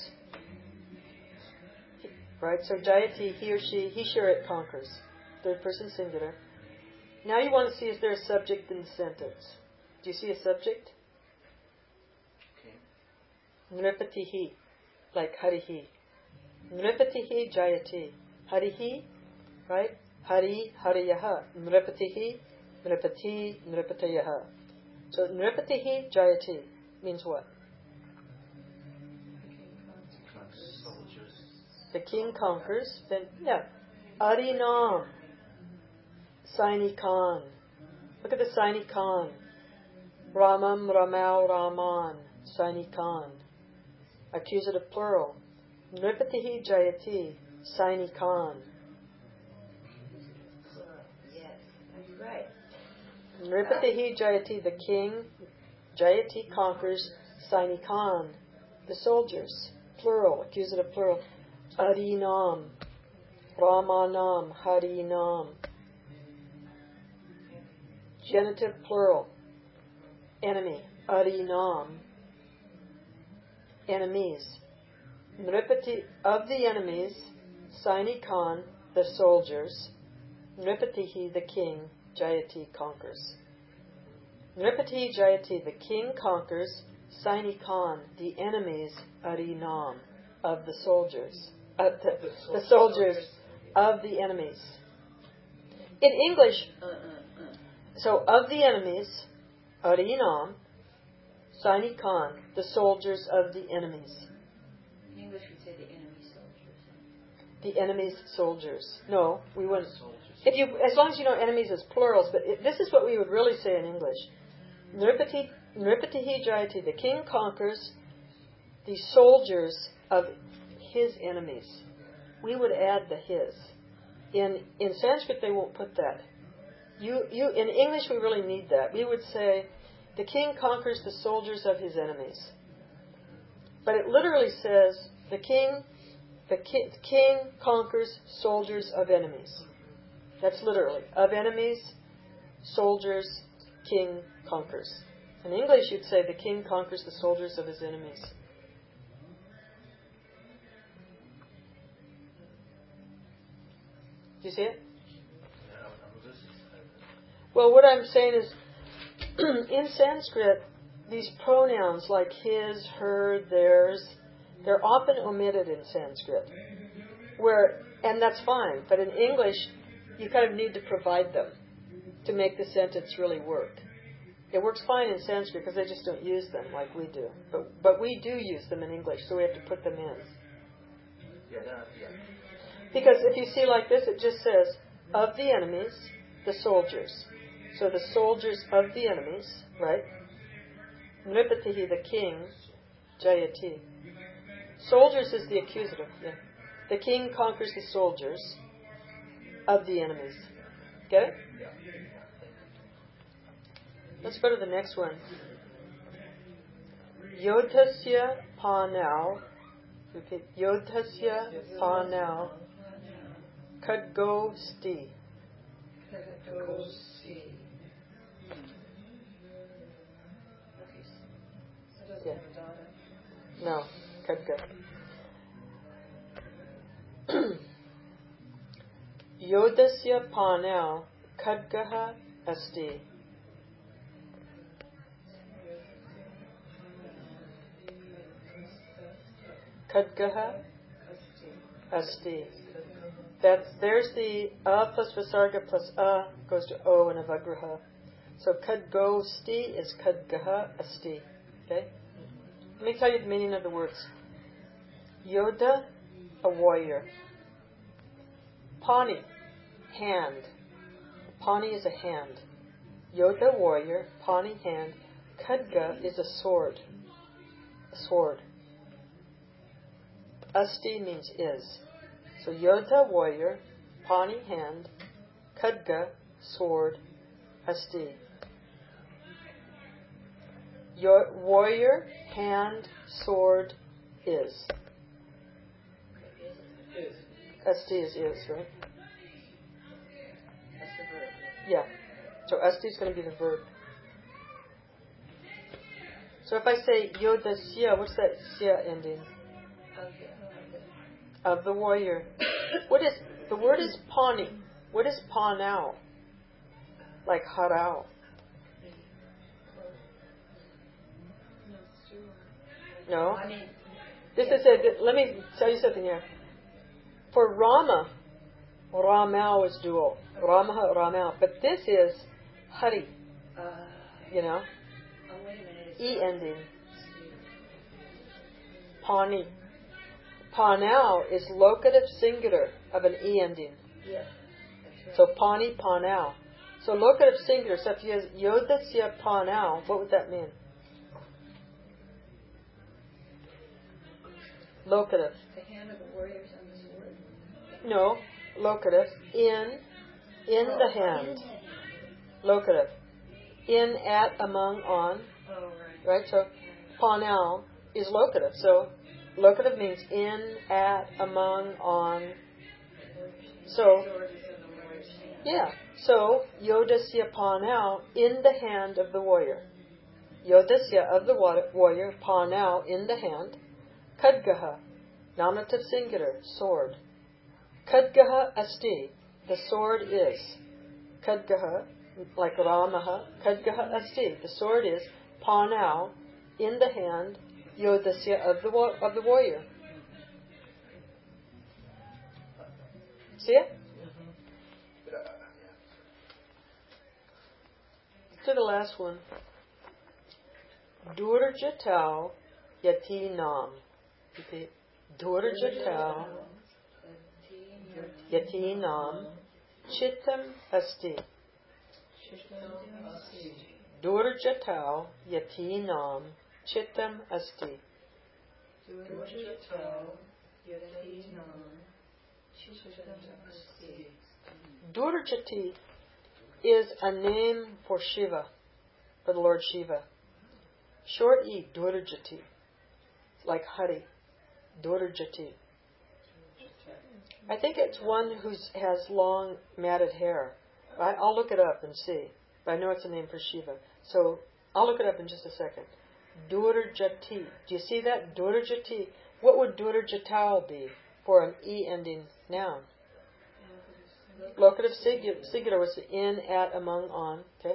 Right? So Jayati, he or she or it conquers. Third person singular. Now you want to see, is there a subject in the sentence? Do you see a subject? Nripatihi, like Harihi. Nripatihi Jayati. Harihi, right? Hari, Hariyaha. Nripatihi, Nripati, Nripatayaha. So Nripatihi Jayati means what? The king conquers. Then, yeah. Arinam. Sainikhan. Look at the Sainikhan. Ramam, Ramau, Raman. Sainikhan. Accusative plural. Nripatihi Jayati. Sainikhan. Yes, that's right. Nripatihi Jayati, the king. Jayati conquers. Sainikhan, the soldiers. Plural, accusative plural. Arinam. Ramanam. Harinam. Genitive plural. Enemy. Arinam. Enemies. Nripati, of the enemies. Sainikhan, the soldiers. Nripatihi, the king. Jayati conquers. Nripati Jayati, the king conquers. Sainikhan, the enemies. Arinam, of the soldiers. The soldiers of the enemies. In English, so of the enemies, Arinam, Sainikhan, the soldiers of the enemies. In English, we'd say the enemy soldiers. The enemy's soldiers. No, we wouldn't. If you, as long as you know enemies as plurals, but this is what we would really say in English. Nripatihi Jayati, the king conquers the soldiers of his enemies. We would add the his. In Sanskrit, they won't put that. In English, we really need that. We would say, the king conquers the soldiers of his enemies. But it literally says, the king conquers soldiers of enemies. That's literally, of enemies, soldiers, king conquers. In English, you'd say, the king conquers the soldiers of his enemies. Do you see it? Well, what I'm saying is, in Sanskrit, these pronouns like his, her, theirs, they're often omitted in Sanskrit. And that's fine, but in English, you kind of need to provide them to make the sentence really work. It works fine in Sanskrit because they just don't use them like we do. But we do use them in English, so we have to put them in. Because if you see like this, it just says, of the enemies, the soldiers. So the soldiers of the enemies, right? Nripatihi, the king, Jayati. Soldiers is the accusative. Yeah. The king conquers the soldiers of the enemies. Get it? Let's go to the next one. Yodhasya panau. Repeat. Yodhasya panau. Khadgosti. Yeah. No, Khadga. Yodasya panau kadgaha asti. Kadgaha asti. There's the a plus visarga plus a goes to o in avagraha. So kadgo sti is kadgaha asti. Okay? Let me tell you the meaning of the words. Yoda, a warrior. Pani, hand. Pani is a hand. Yoda, warrior. Pani, hand. Khadga is a sword. A sword. Asti means is. So Yoda, warrior. Pani, hand. Khadga, sword. Asti. Your warrior, hand, sword, is. Asti is, right? That's the verb. Yeah. So asti is going to be the verb. So if I say yodasya, what's that sya ending? Of the warrior. What is the word is pani. What is panau? Like harau. No. This is let me tell you something here. For Rama, Ramau is dual. Ramaha, Ramau. But this is Hari. You know? E ending. Pani. Panau is locative singular of an E ending. Yeah. So Pani, Panau. So locative singular. So if you have Yodasya Panau, what would that mean? Locative. The hand of the warriors on the sword. No, locative. In the hand. Locative. In, at, among, on. Oh, Right? So, panau is locative. So, locative means in, at, among, on. So, yeah. So, yodasya panau, in the hand of the warrior. Yodasya of the warrior, panau, in the hand. Khadgaha, nominative singular, sword. Khadgaha asti, the sword is. Khadgaha, like Ramaha, Khadgaha asti, the sword is. Panau, in the hand, yodasya of the warrior. See it? To the last one. Durjatau yati nam. Durjatau yati nam chittam asti. Durjatau yati nam chittam asti. Durjati is a name for Shiva, for the Lord Shiva. Short E, Durjati. Like Hari, Durjati. I think it's one who has long matted hair. I'll look it up and see. But I know it's a name for Shiva. So I'll look it up in just a second. Durjati. Do you see that? Durjati. What would Durjatau be for an E ending noun? Locative singular was in, at, among, on. Okay.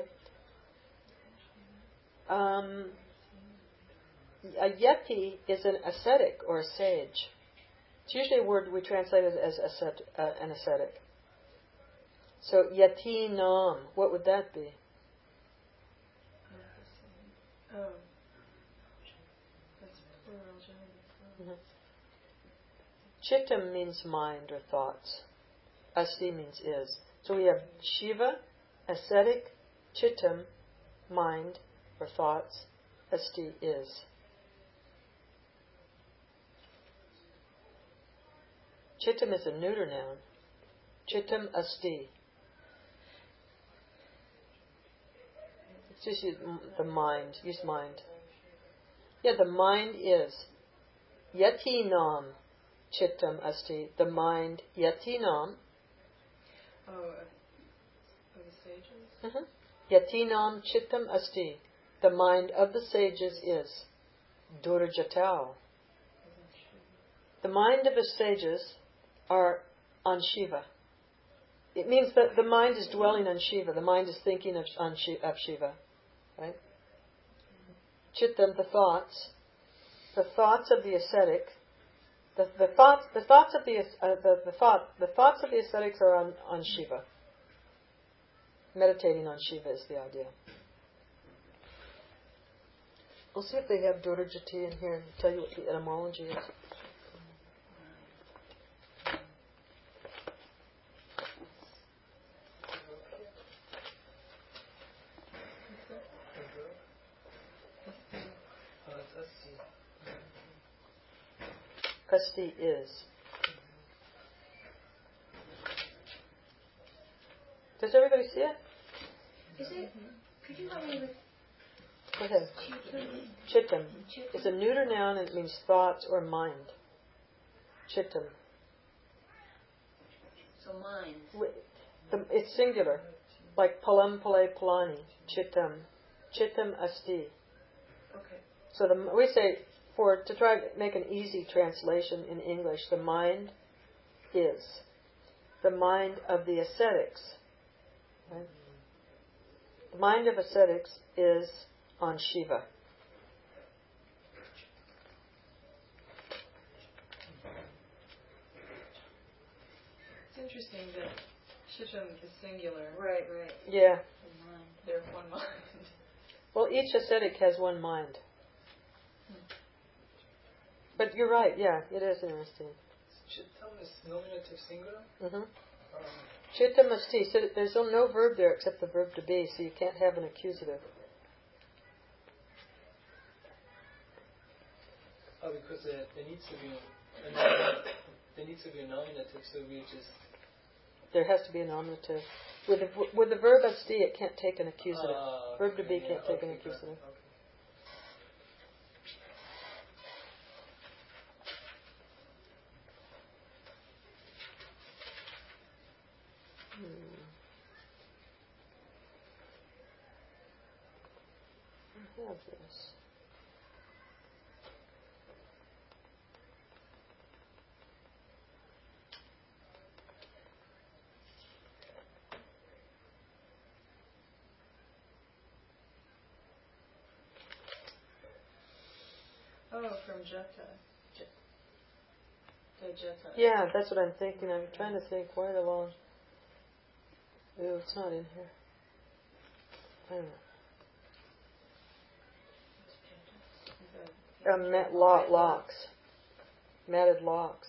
A yeti is an ascetic or a sage. It's usually a word we translate as an ascetic. So yati nam, what would that be? Oh. That's plural. Chittam means mind or thoughts. Asti means is. So we have Shiva, ascetic, chittam, mind or thoughts, asti is. Chittam is a neuter noun. Chittam asti. It's just use the mind. Use mind. Yeah, the mind is. Yati nam chittam asti. The mind, yati nam. Oh, the sages? Mm-hmm. Yati nam chittam asti. The mind of the sages is. Durjatau. The mind of the sages are on Shiva. it means that the mind is dwelling on Shiva. The mind is thinking of Shiva, right? Chittam, the thoughts of the ascetic. The thoughts of the ascetics are on Shiva. Meditating on Shiva is the idea. We'll see if they have Durajati in here and tell you what the etymology is. Asti is. Does everybody see it? Is it? Could you help me with? Go ahead. Chittam. It's a neuter noun and it means thoughts or mind. Chittam. So mind. It's singular. Like palam pale palani. Chittam. Chittam asti. Okay. So we say, to try to make an easy translation in English, the mind is. The mind of the ascetics. Right? The mind of ascetics is on Shiva. It's interesting that Chittam is singular. Right. Yeah. They're one mind. Well, each ascetic has one mind. But you're right, yeah, it is interesting. Chittam is nominative singular? Mm-hmm. Chittam asti. So there's no verb there except the verb to be, so you can't have an accusative. Oh, because there needs to be a nominative, so we just... There has to be a nominative. With the verb asti, it can't take an accusative. Verb to be can't take an accusative. Okay. I have this. Oh, from Jeta. Jeta. Yeah, that's what I'm thinking. I'm trying to think why the long. Ew, it's not in here. I don't know. Locks. Matted locks.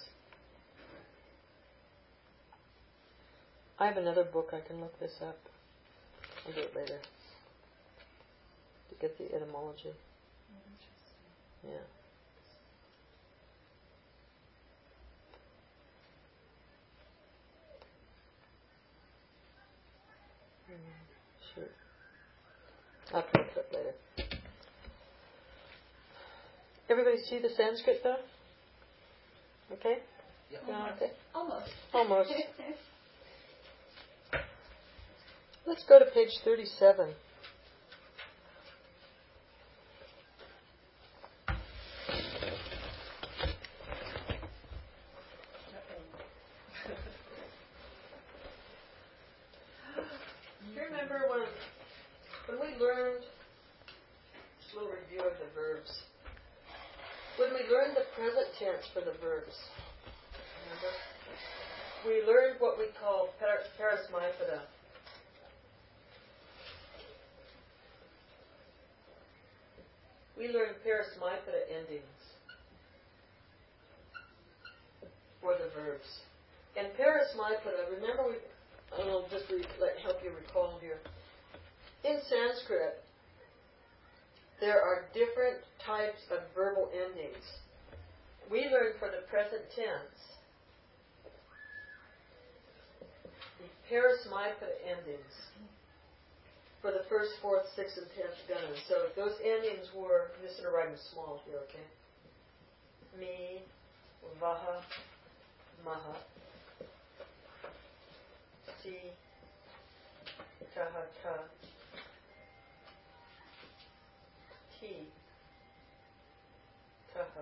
I have another book. I can look this up. I'll do it later. To get the etymology. Yeah. Sure. I'll look it up later. Everybody see the Sanskrit though? Okay? Yeah. Okay. Almost. Let's go to page 37. You remember when we learned, just a little review of the verbs. When we learned the present tense for the verbs, remember? We learned what we call parasmaipada. We learned parasmaipada endings for the verbs. And parasmaipada, remember I'll just help you recall here. In Sanskrit, there are different types of verbal endings. We learned for the present tense the parasmaipada endings for the first, fourth, sixth, and 10th gunas. So those endings were, I'm just going to write them small here, okay? Me, vaha, maha, si, taha, ta, ti, taha,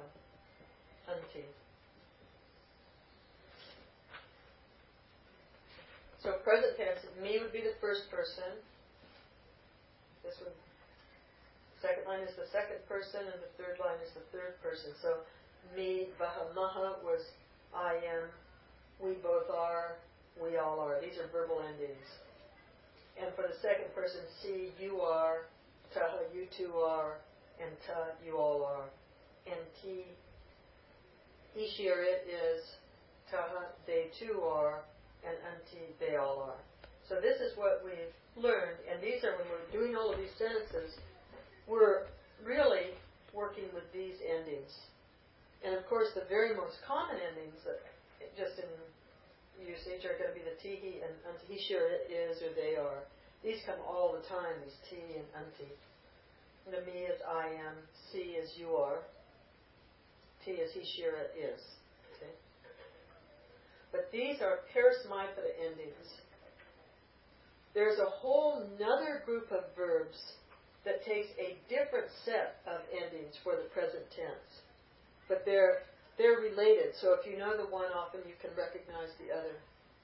anti. So present tense, me would be the first person. This one, second line is the second person, and the third line is the third person. So me, vaha, maha was I am, we both are, we all are. These are verbal endings. And for the second person, see, you are, taha, you two are, and ta, you all are. And ti, ishir, it is, taha, they too are, and anti, they all are. So this is what we've learned, and these are, when we're doing all of these sentences, we're really working with these endings. And of course, the very most common endings that just in usage are going to be the tihi and anti. He, sure, it is, or they are. These come all the time, these ti and anti. The me is I am, see is you are, ti is he, sure, it is. Okay? But these are parismipeda endings. There's a whole nother group of verbs that takes a different set of endings for the present tense. But they're related, so if you know the one, often you can recognize the other.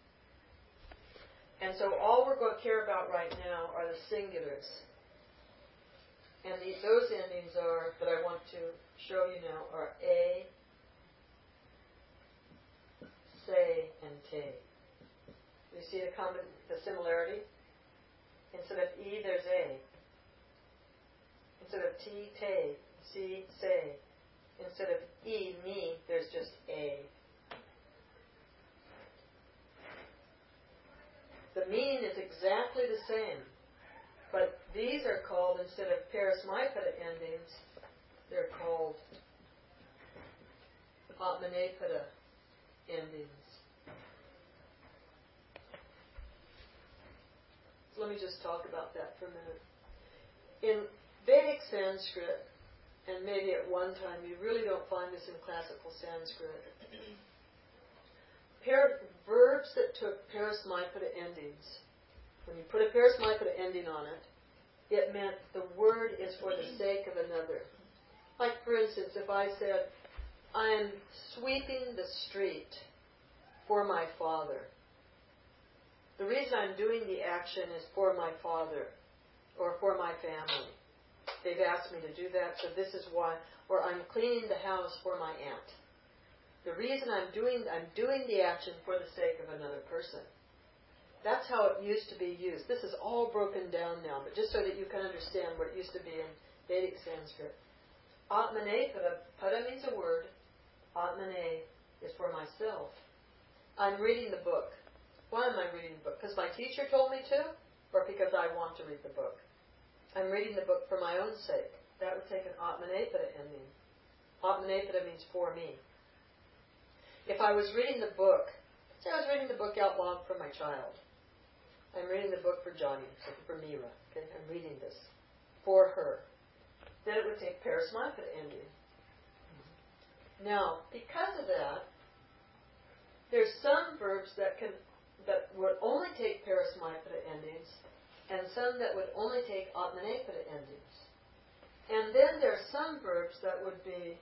And so all we're going to care about right now are the singulars. And those endings are, that I want to show you now, are a, say, and te. You see the similarity? Instead of e, there's a. Instead of t, te, see, say. Instead of e, me, there's just a. The meaning is exactly the same, but these are called, instead of parismipeda endings, they're called atmanepeda endings. So let me just talk about that for a minute. In Vedic Sanskrit, and maybe at one time, you really don't find this in classical Sanskrit. Verbs that took parismipeda endings, when you put a parismipeda ending on it, it meant the word is for the sake of another. Like, for instance, if I said, I'm sweeping the street for my father. The reason I'm doing the action is for my father or for my family. They've asked me to do that, so this is why. Or I'm cleaning the house for my aunt. The reason I'm doing the action for the sake of another person. That's how it used to be used. This is all broken down now, but just so that you can understand what it used to be in Vedic Sanskrit. Atmanepeda, pada means a word. Atmane is for myself. I'm reading the book. Why am I reading the book? Because my teacher told me to, or because I want to read the book? I'm reading the book for my own sake. That would take an atmanepeda ending. Atmanepeda means for me. If I was reading the book, say I was reading the book out loud for my child. I'm reading the book for Johnny, for Mira. Okay, I'm reading this for her. Then it would take parismipeda ending. Now, because of that, there's some verbs that would only take parismipeda endings, and some that would only take atmanepeda endings. And then there are some verbs that would be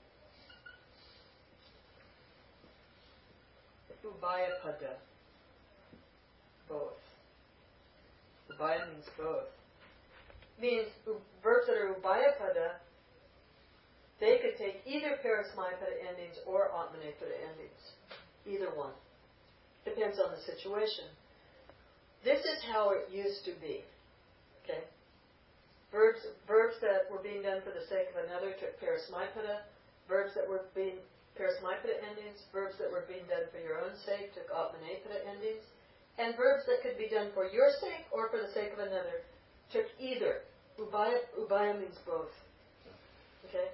ubayapada, both. Ubaya means both. Means verbs that are ubayapada, they could take either parismipeda endings or atmanepeda endings. Either one. Depends on the situation. This is how it used to be. Okay? Verbs that were being done for the sake of another took parismipeda. Verbs that were being parismipeda endings. Verbs that were being done for your own sake took atmanepeda endings. And verbs that could be done for your sake or for the sake of another took either. Ubaya means both. Okay?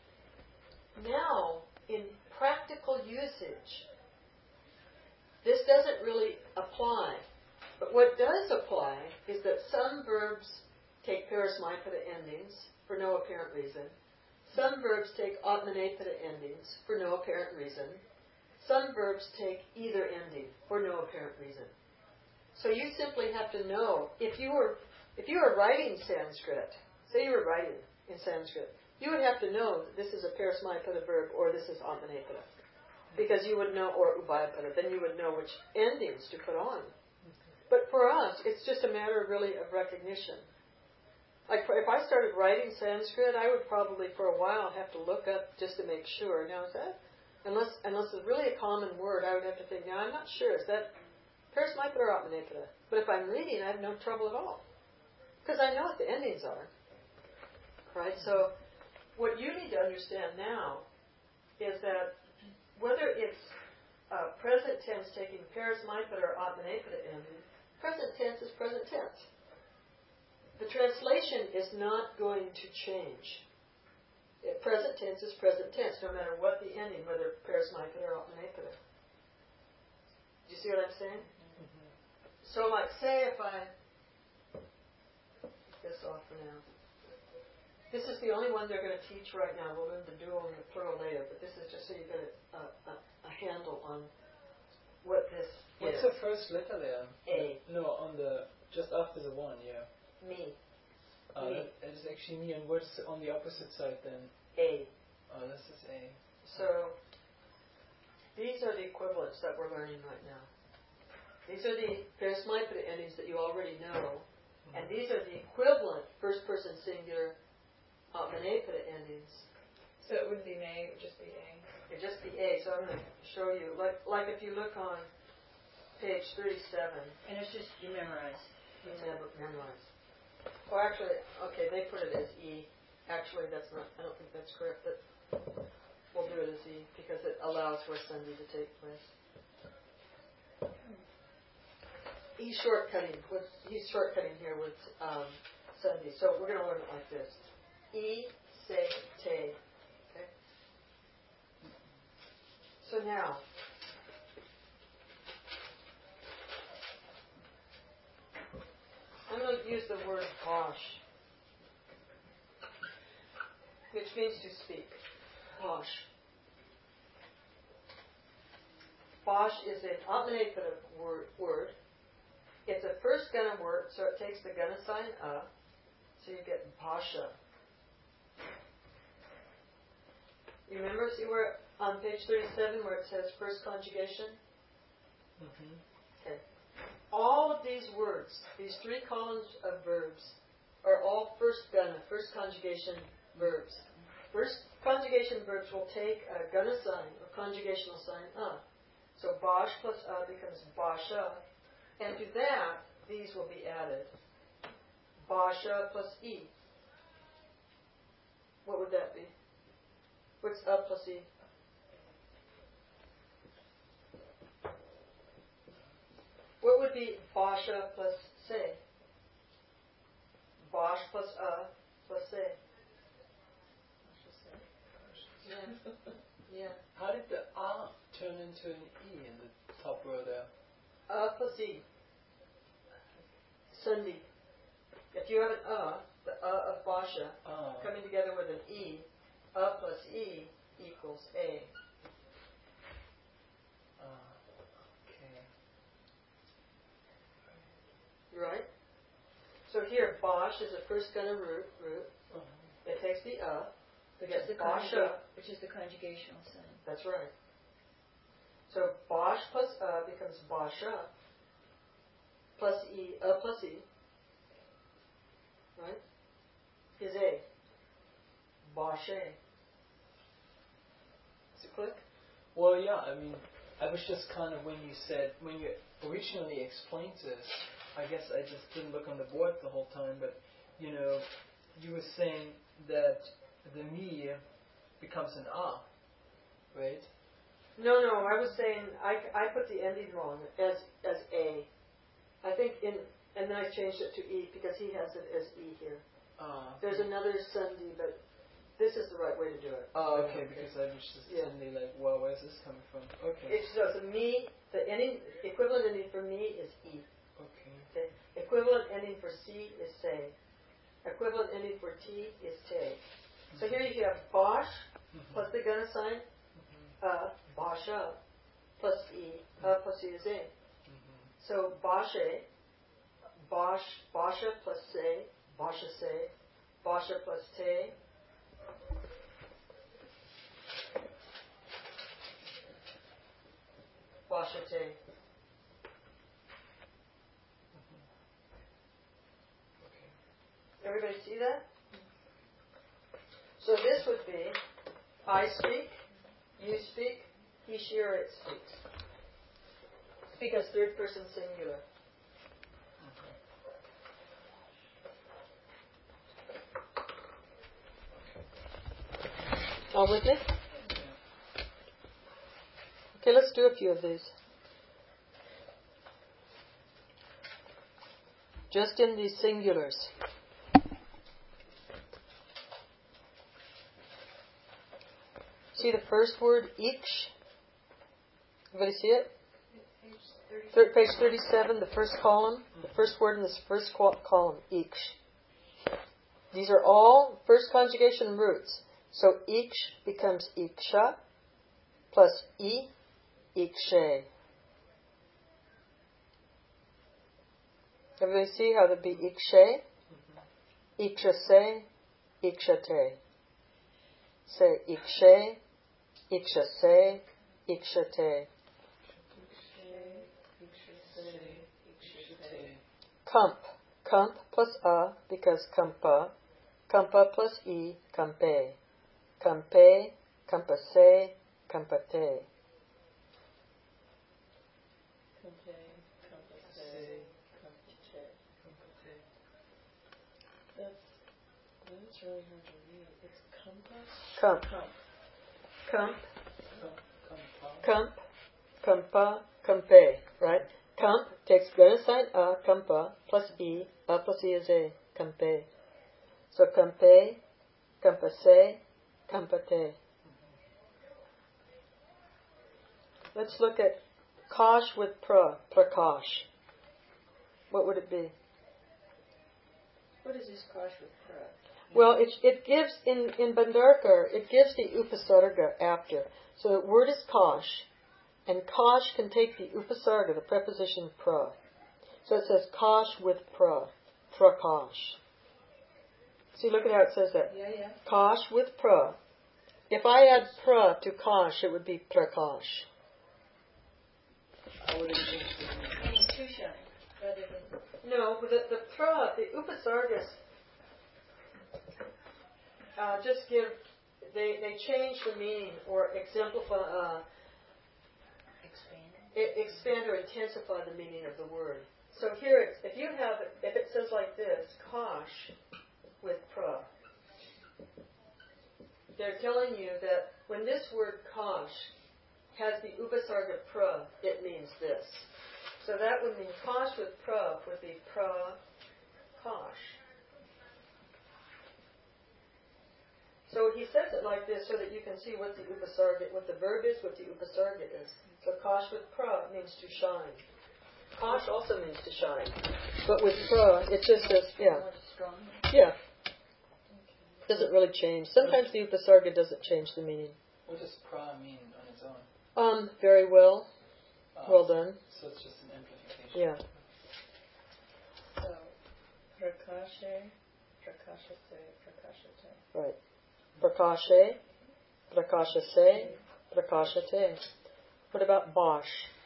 Now, in practical usage, this doesn't really apply. But what does apply is that some verbs take parismipeda endings for no apparent reason. Some verbs take atmanepeda endings for no apparent reason. Some verbs take either ending for no apparent reason. So you simply have to know, if you were writing Sanskrit, say you were writing in Sanskrit, you would have to know that this is a parismipeda verb or this is atmanepeda. Because you would know, or ubayapada, then you would know which endings to put on. But for us, it's just a matter really of recognition. Like if I started writing Sanskrit, I would probably for a while have to look up just to make sure. Now is that, unless it's really a common word, I would have to think, now I'm not sure, is that Parasmaipada or Atmanepada? But if I'm reading, I have no trouble at all. Because I know what the endings are. Right? So what you need to understand now is that whether it's present tense taking Parasmaipada or Atmanepada ending, present tense is present tense. The translation is not going to change. Present tense is present tense, no matter what the ending, whether Parasmaipada or Atmanepada. Do you see what I'm saying? Mm-hmm. So, like, say if I take this off for now. This is the only one they're going to teach right now. We'll learn the dual and the plural later, but this is just so you get a handle on what this What's is. the first letter there? A. No, on the just after the one, yeah. Me. It is actually me, and what's on the opposite side then? A. Oh, this is A. So, these are the equivalents that we're learning right now. These are the Parasmaipada endings that you already know, and these are the equivalent first-person singular Atmanepada endings. So it wouldn't be May, it would just be A. It'd just be A, so I'm going to show you. Like if you look on page 37. And it's just, you memorize. You memorize. Well, actually, okay, they put it as E. Actually, that's not, I don't think that's correct, but we'll do it as E because it allows for Sandhi to take place. He's shortcutting here with Sandhi. So we're going to learn it like this. E, se, te. Okay? So now, I'm going to use the word Bosh, which means to speak. Bosh. Bosh is an Atmanepada word. It's a first gana word, so it takes the gana sign so you get Bhasha. You remember, see where on page 37 where it says first conjugation? Mm-hmm. Okay. All of these words, these three columns of verbs, are all first gana, first conjugation verbs. First conjugation verbs will take a gana sign or conjugational sign So Bosh plus becomes Basha. And to that, these will be added. Basha plus E. What would that be? What's plus E? What would be Basha plus Se? Bosh plus plus Se. Yeah. Yeah. How did the A turn into an E in the top row there? Plus E. Sandhi. If you have an the of Basha, coming together with an E, plus E equals A. Okay. You right? So here, Bosh is a first gana root. It takes the Which gets is the Basha. which is the conjugational sign. That's right. So Bosh plus becomes Basha plus E, plus E, right, is A. Bashe. Does it click? Well, yeah, I mean, I was just kind of, when you originally explained this, I guess I just didn't look on the board the whole time, but, you were saying that the mi becomes an a, right? No, I was saying, I put the ending wrong as A. I think and then I changed it to E because he has it as E here. There's another Sandhi, but this is the right way to do it. Oh, okay, because I was just suddenly like, well, where's this coming from? Okay. So the ending, equivalent ending for me is E. Okay. Equivalent ending for C is Se. Equivalent ending for T is Te. So here you have Bosh plus the gana sign, Basha plus E, plus E is A. So Bashe, Basha plus Se, Basha Se, Basha plus Te. Basha Te. Everybody see that? So this would be, I speak, you speak, he, she, or it speaks. Speak as third person singular. All with me? Okay, let's do a few of these. Just in these singulars. See the first word, each? Everybody see it? Page 37, the first column. The first word in this first column, each. These are all first conjugation roots. So each becomes iksha plus e, ikshe. Everybody see how there'd be ikshe, ikshase, ikshate. Say ikshe, ikshase, ikshate. Kamp plus a because kampa plus e, kampe. Kampe, kampase, kampate. That's really hard to read. It's Kampa, kampe, right? Kamp takes gonna sign a, kampa, plus e is a, kampe. So kampe, kampase, kampate. Let's look at kosh with prakash. What would it be? What is this kosh with pra? Well, it gives, in Bhandarkar, it gives the upasarga after. So the word is kosh, and kosh can take the upasarga, the preposition pra. So it says kosh with prakash. See, look at how it says that. Yeah. Kosh with pra. If I add pra to kosh, it would be prakash. How would it change the meaning? Too shiny, rather than... No, the pra, the upasargas, just give, they change the meaning or exemplify, expand or intensify the meaning of the word. So here, if it says like this, kosh with pra, they're telling you that when this word kosh has the upasarga pra, it means this. So that would mean kosh with pra would be pra kosh. So he says it like this so that you can see what the upasarga, what the verb is, what the upasarga is. So kosh with pra means to shine. Kosh also means to shine. But with pra, it just says, yeah. Doesn't really change. Sometimes the upasarga doesn't change the meaning. What does pra mean on its own? Very well. Well done. So it's just an amplification. Yeah. So, prakashe, prakashase, prakashate. Right. Prakashe, prakashase, prakashate. What about Bosch?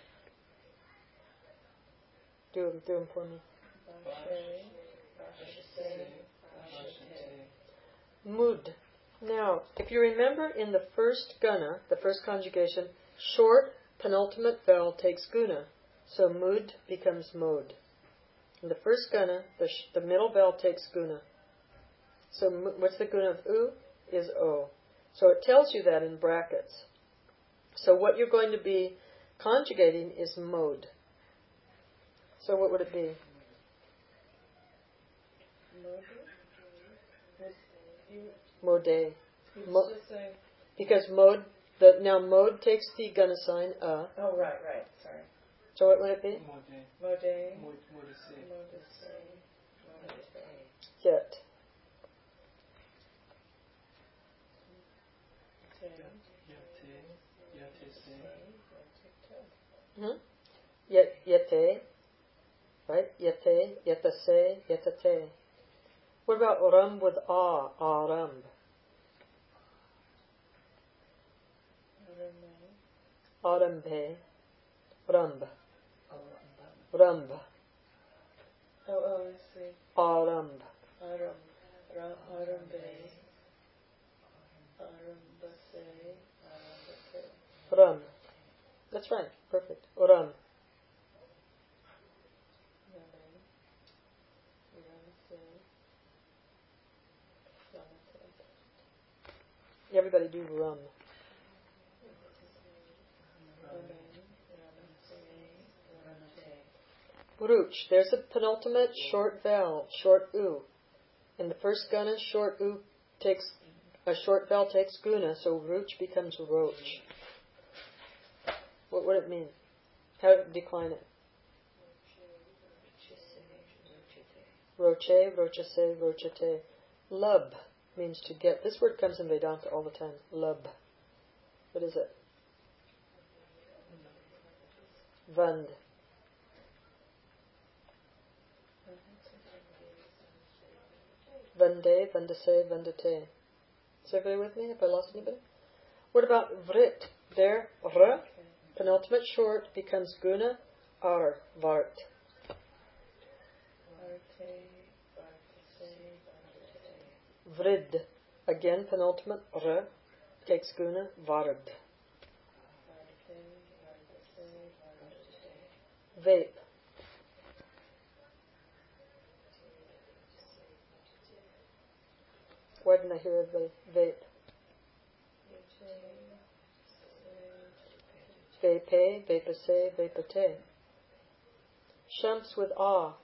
Do them for me. Bashe, bashase, bashate. Mud. Now, if you remember in the first guna, the first conjugation, short penultimate vowel takes guna. So mud becomes mod. In the first guna, the middle vowel takes guna. So what's the guna of u? Is o. So it tells you that in brackets. So what you're going to be conjugating is mod. So what would it be? Mode. Because mode, now mode takes the gonna sign a. Oh, right, sorry. So what would it be? Mode. Yet. Yete. Right? Yete, yetase, yetate. What about ram with a? Aram. Arambe. Ramb. Ramb. Oh, I see. Aramb. Aram. Arambe. Arambase. Arambate. Ram. That's right. Perfect. Ram. Rame. Ramase. Ramate. Everybody do rum. Rame. Ramase. Ramate. Ruch. There's a penultimate short vowel, short u. In the first guna, short u takes a short vowel takes guna, so ruch becomes roach. What would it mean? How to decline it? Roche, rochase, rochate. Lub means to get. This word comes in Vedanta all the time. Lub. What is it? Vand. Vande, vandase, vandate. Is everybody with me? Have I lost anybody? What about vrit? There, r, penultimate short becomes guna, ar, vart. Vrid. Again, penultimate r takes guna, vard. Vape. Why didn't I hear everybody? Vape. Vape, vapase, vapate. Shams with ah.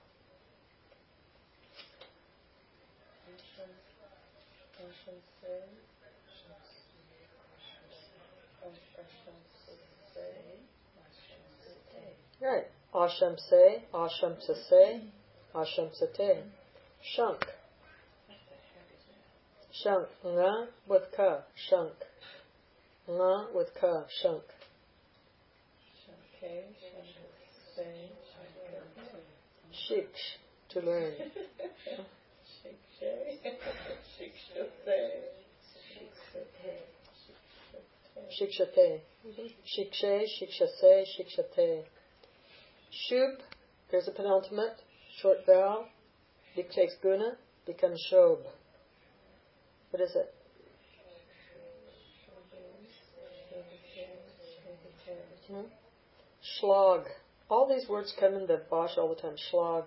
Right. Ashamse, ashamsase, ashamsate. Shank. Shank. Nga with ka. Shank. Nga with ka. Shank. Shiksh. To learn. Shikshate. Shikshe, shikshase, shikshate. Shub, there's a penultimate, short vowel, it takes guna, becomes shob. What is it? Schlag. All these words come in the Bosch all the time. Schlag.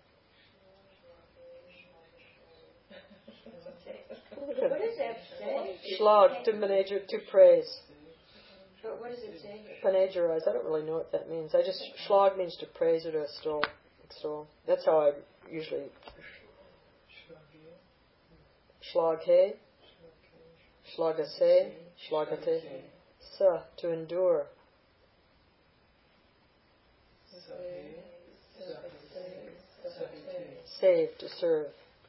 What does that say? Schlag, to manage, to praise. But what does it say? Panegyrize. I don't really know what that means. Schlag means to praise or to extol. That's how I usually. Schlaghe, schlagase, schlagate. Sa, to endure. Save, to serve.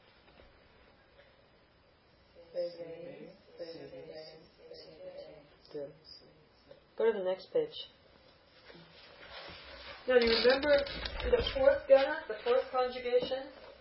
Good. Go to the next page. Now, do you remember the fourth guna, the fourth conjugation?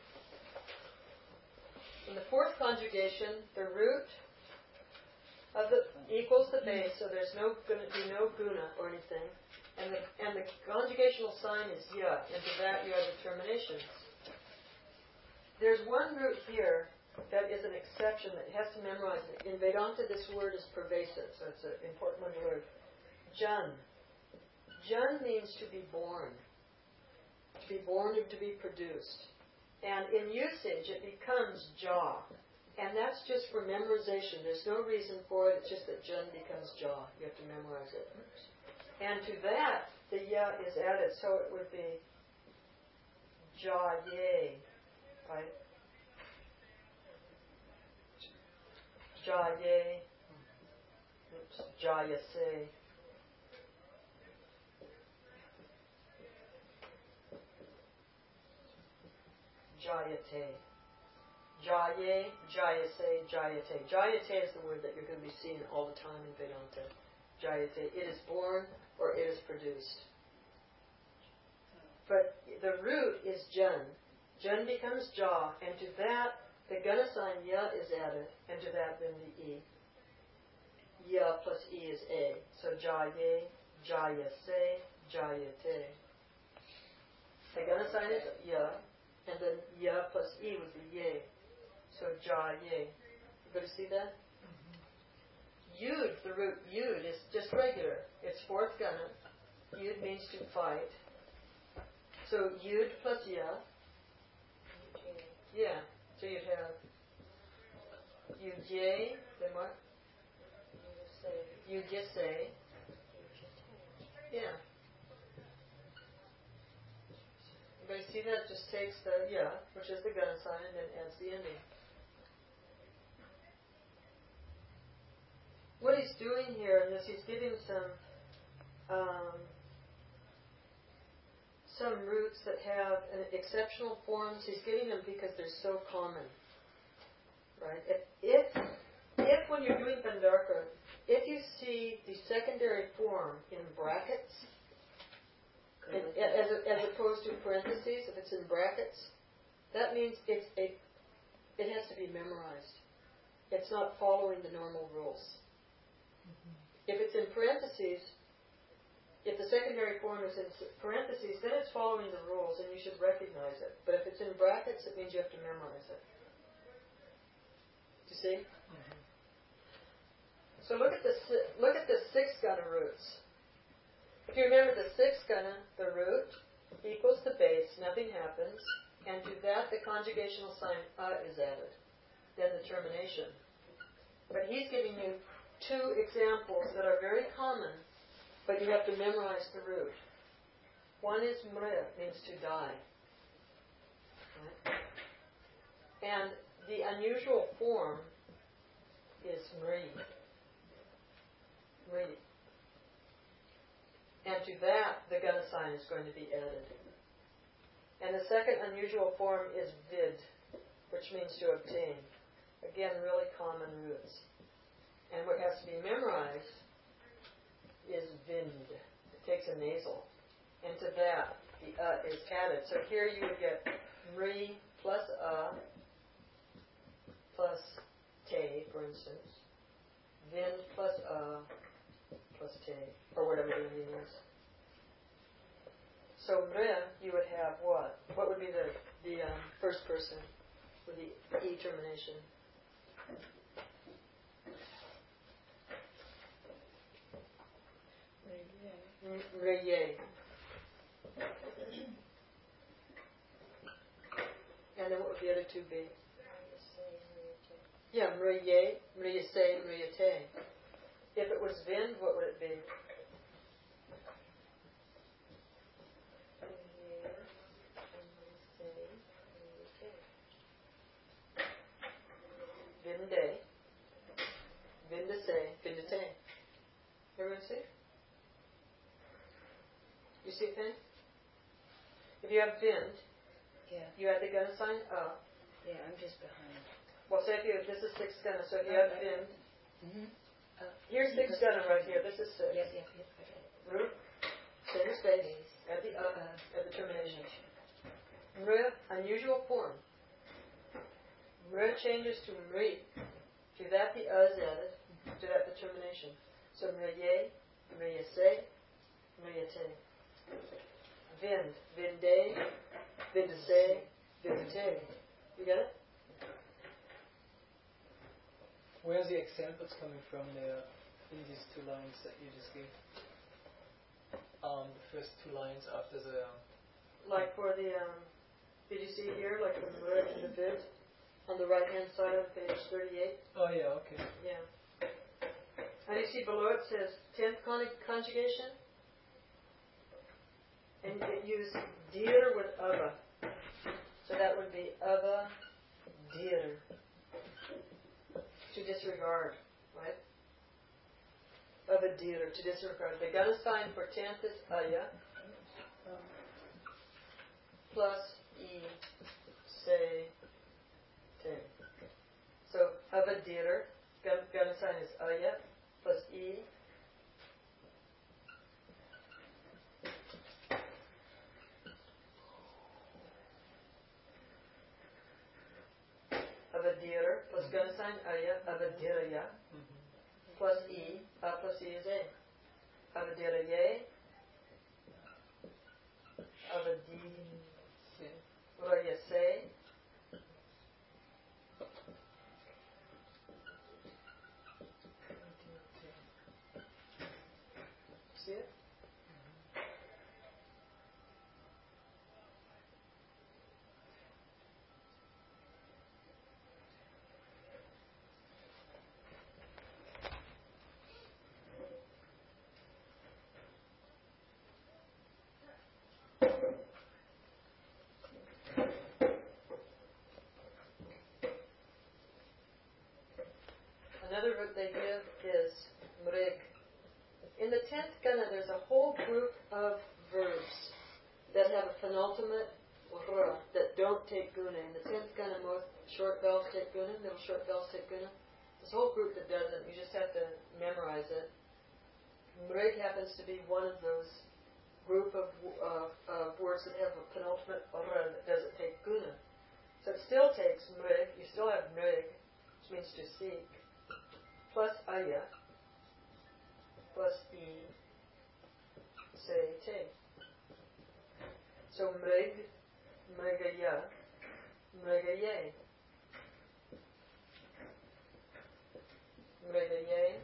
In the fourth conjugation, the root of the equals the base, so there's no going to be no guna or anything, and the conjugational sign is ya, and to that you have determinations. There's one root here that is an exception that has to memorize it. In Vedanta, this word is pervasive, so it's an important one to learn. Jan. Jan means to be born or to be produced. And in usage, it becomes ja. And that's just for memorization. There's no reason for it. It's just that Jan becomes ja. You have to memorize it. And to that, the ya is added. So it would be ja ye. Right? Ja ye. Oops. Ja yase. Jayate. Jaye, jayase, jayate. Jayate is the word that you're going to be seeing all the time in Vedanta. Jayate. It is born or it is produced. But the root is jan. Jan becomes ja, and to that the guna sign ya is added, and to that then the e. Ya plus e is a. So jaye, jayase, jayate. The guna sign is ya. And then ya plus e would be ye. So ja ye. Everybody see that? Yud, the root yud is just regular. It's fourth gana. Yud means to fight. So yud plus ya. Yeah. So you'd have yud ye, then what? Yud yesei. Yeah. Everybody see that? Just takes the ya, which is the gana sign, and then adds the ending. What he's doing here is he's giving some roots that have an exceptional forms. He's giving them because they're so common, right? If when you're doing Pandarka, if you see the secondary form in brackets, as opposed to parentheses, if it's in brackets, that means it has to be memorized. It's not following the normal rules. If it's in parentheses, if the secondary form is in parentheses, then it's following the rules and you should recognize it. But if it's in brackets, it means you have to memorize it. Do you see? Mm-hmm. So look at the six gana roots. If you remember the six gana, the root equals the base, nothing happens, and to that the conjugational sign is added, then the termination. But he's giving you two examples that are very common, but you have to memorize the root. One is mre, means to die. Right? And the unusual form is mri. Mri. And to that, the gana sign is going to be added. And the second unusual form is vid, which means to obtain. Again, really common roots. And what has to be memorized is vind. It takes a nasal. And to that, the is added. So here you would get mri plus plus te, for instance. Vind plus plus te, or whatever the ending is. So mre, you would have what? What would be the first person with the e termination? Mreye. And then what would the other two be? Yeah, mreye, mreyase, mreyate. If it was vind, what would it be? Vinde, vindase, vindate. Everyone see? You see a thing? If you have vind, you add the gana sign up. Yeah, I'm just behind. Well, say if you have, this is six gana, so if you have vind, here's six gana right here, this is six. Yep. Root, center space, add the up, add the termination. Mre, unusual form. Mre changes to mri. To that the is added, to that the termination. So mreye, mreyase, mreyate. Vind, vinde, vindase, vindate. You got it? Where's the examples coming from there in these two lines that you just gave? The first two lines after the... Like for the, did you see here, like the mre and the vid on the right hand side of page 38? Oh yeah, okay. Yeah. And you see below it says 10th conjugation? And it used dir with ava. So that would be ava dir. To disregard, right? Ava dir, to disregard. The gana sign for 10th is aya. Plus e, se, te. So ava dir, gana sign is aya, plus e. Avadir plus gana sign aya, avadiraya, plus e, plus e is a. Avadiraye, avadirayase, have a penultimate r that don't take guna. In the 10th guna, most short vowels take guna, middle short vowels take guna. This whole group that doesn't, you just have to memorize it. Mrig happens to be one of those group of words that have a penultimate r that doesn't take guna. So it still takes mrig, you still have mrig, which means to seek, plus aya, plus e, say, te. So mrig, mrigaya, mrigaye. Mrigaye,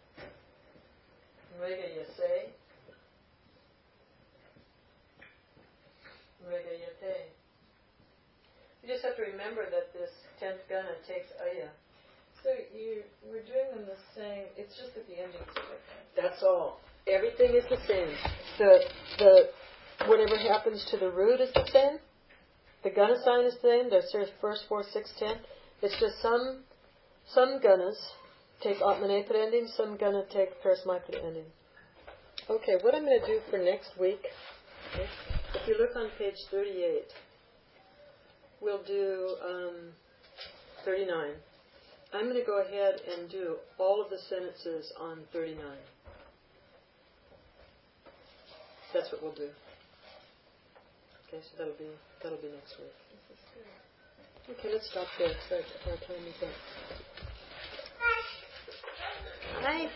mrigayase, mrigayate. You just have to remember that this 10th gana takes aya. So we're doing them the same, it's just that the endings are different. That's all. Everything is the same. The whatever happens to the root is the same. The gana sign is the same. There's first, 4, 6, 10. It's just some ganas take Atmanepara ending, some gana take Parasmaipada ending. Okay, what I'm going to do for next week, if you look on page 38, we'll do 39. I'm going to go ahead and do all of the sentences on 39. That's what we'll do. Okay, so that'll be next week. Okay, let's stop there. So our time is up. Hi.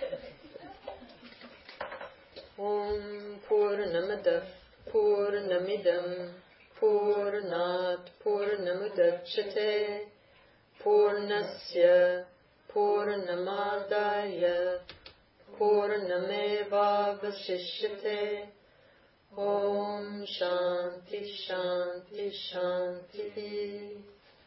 Om Purnamada Purnamidam Purnat Purnamudachyate Purnasya Purnamadaya Purnameva Vasishyate. Om Shanti Shanti Shanti.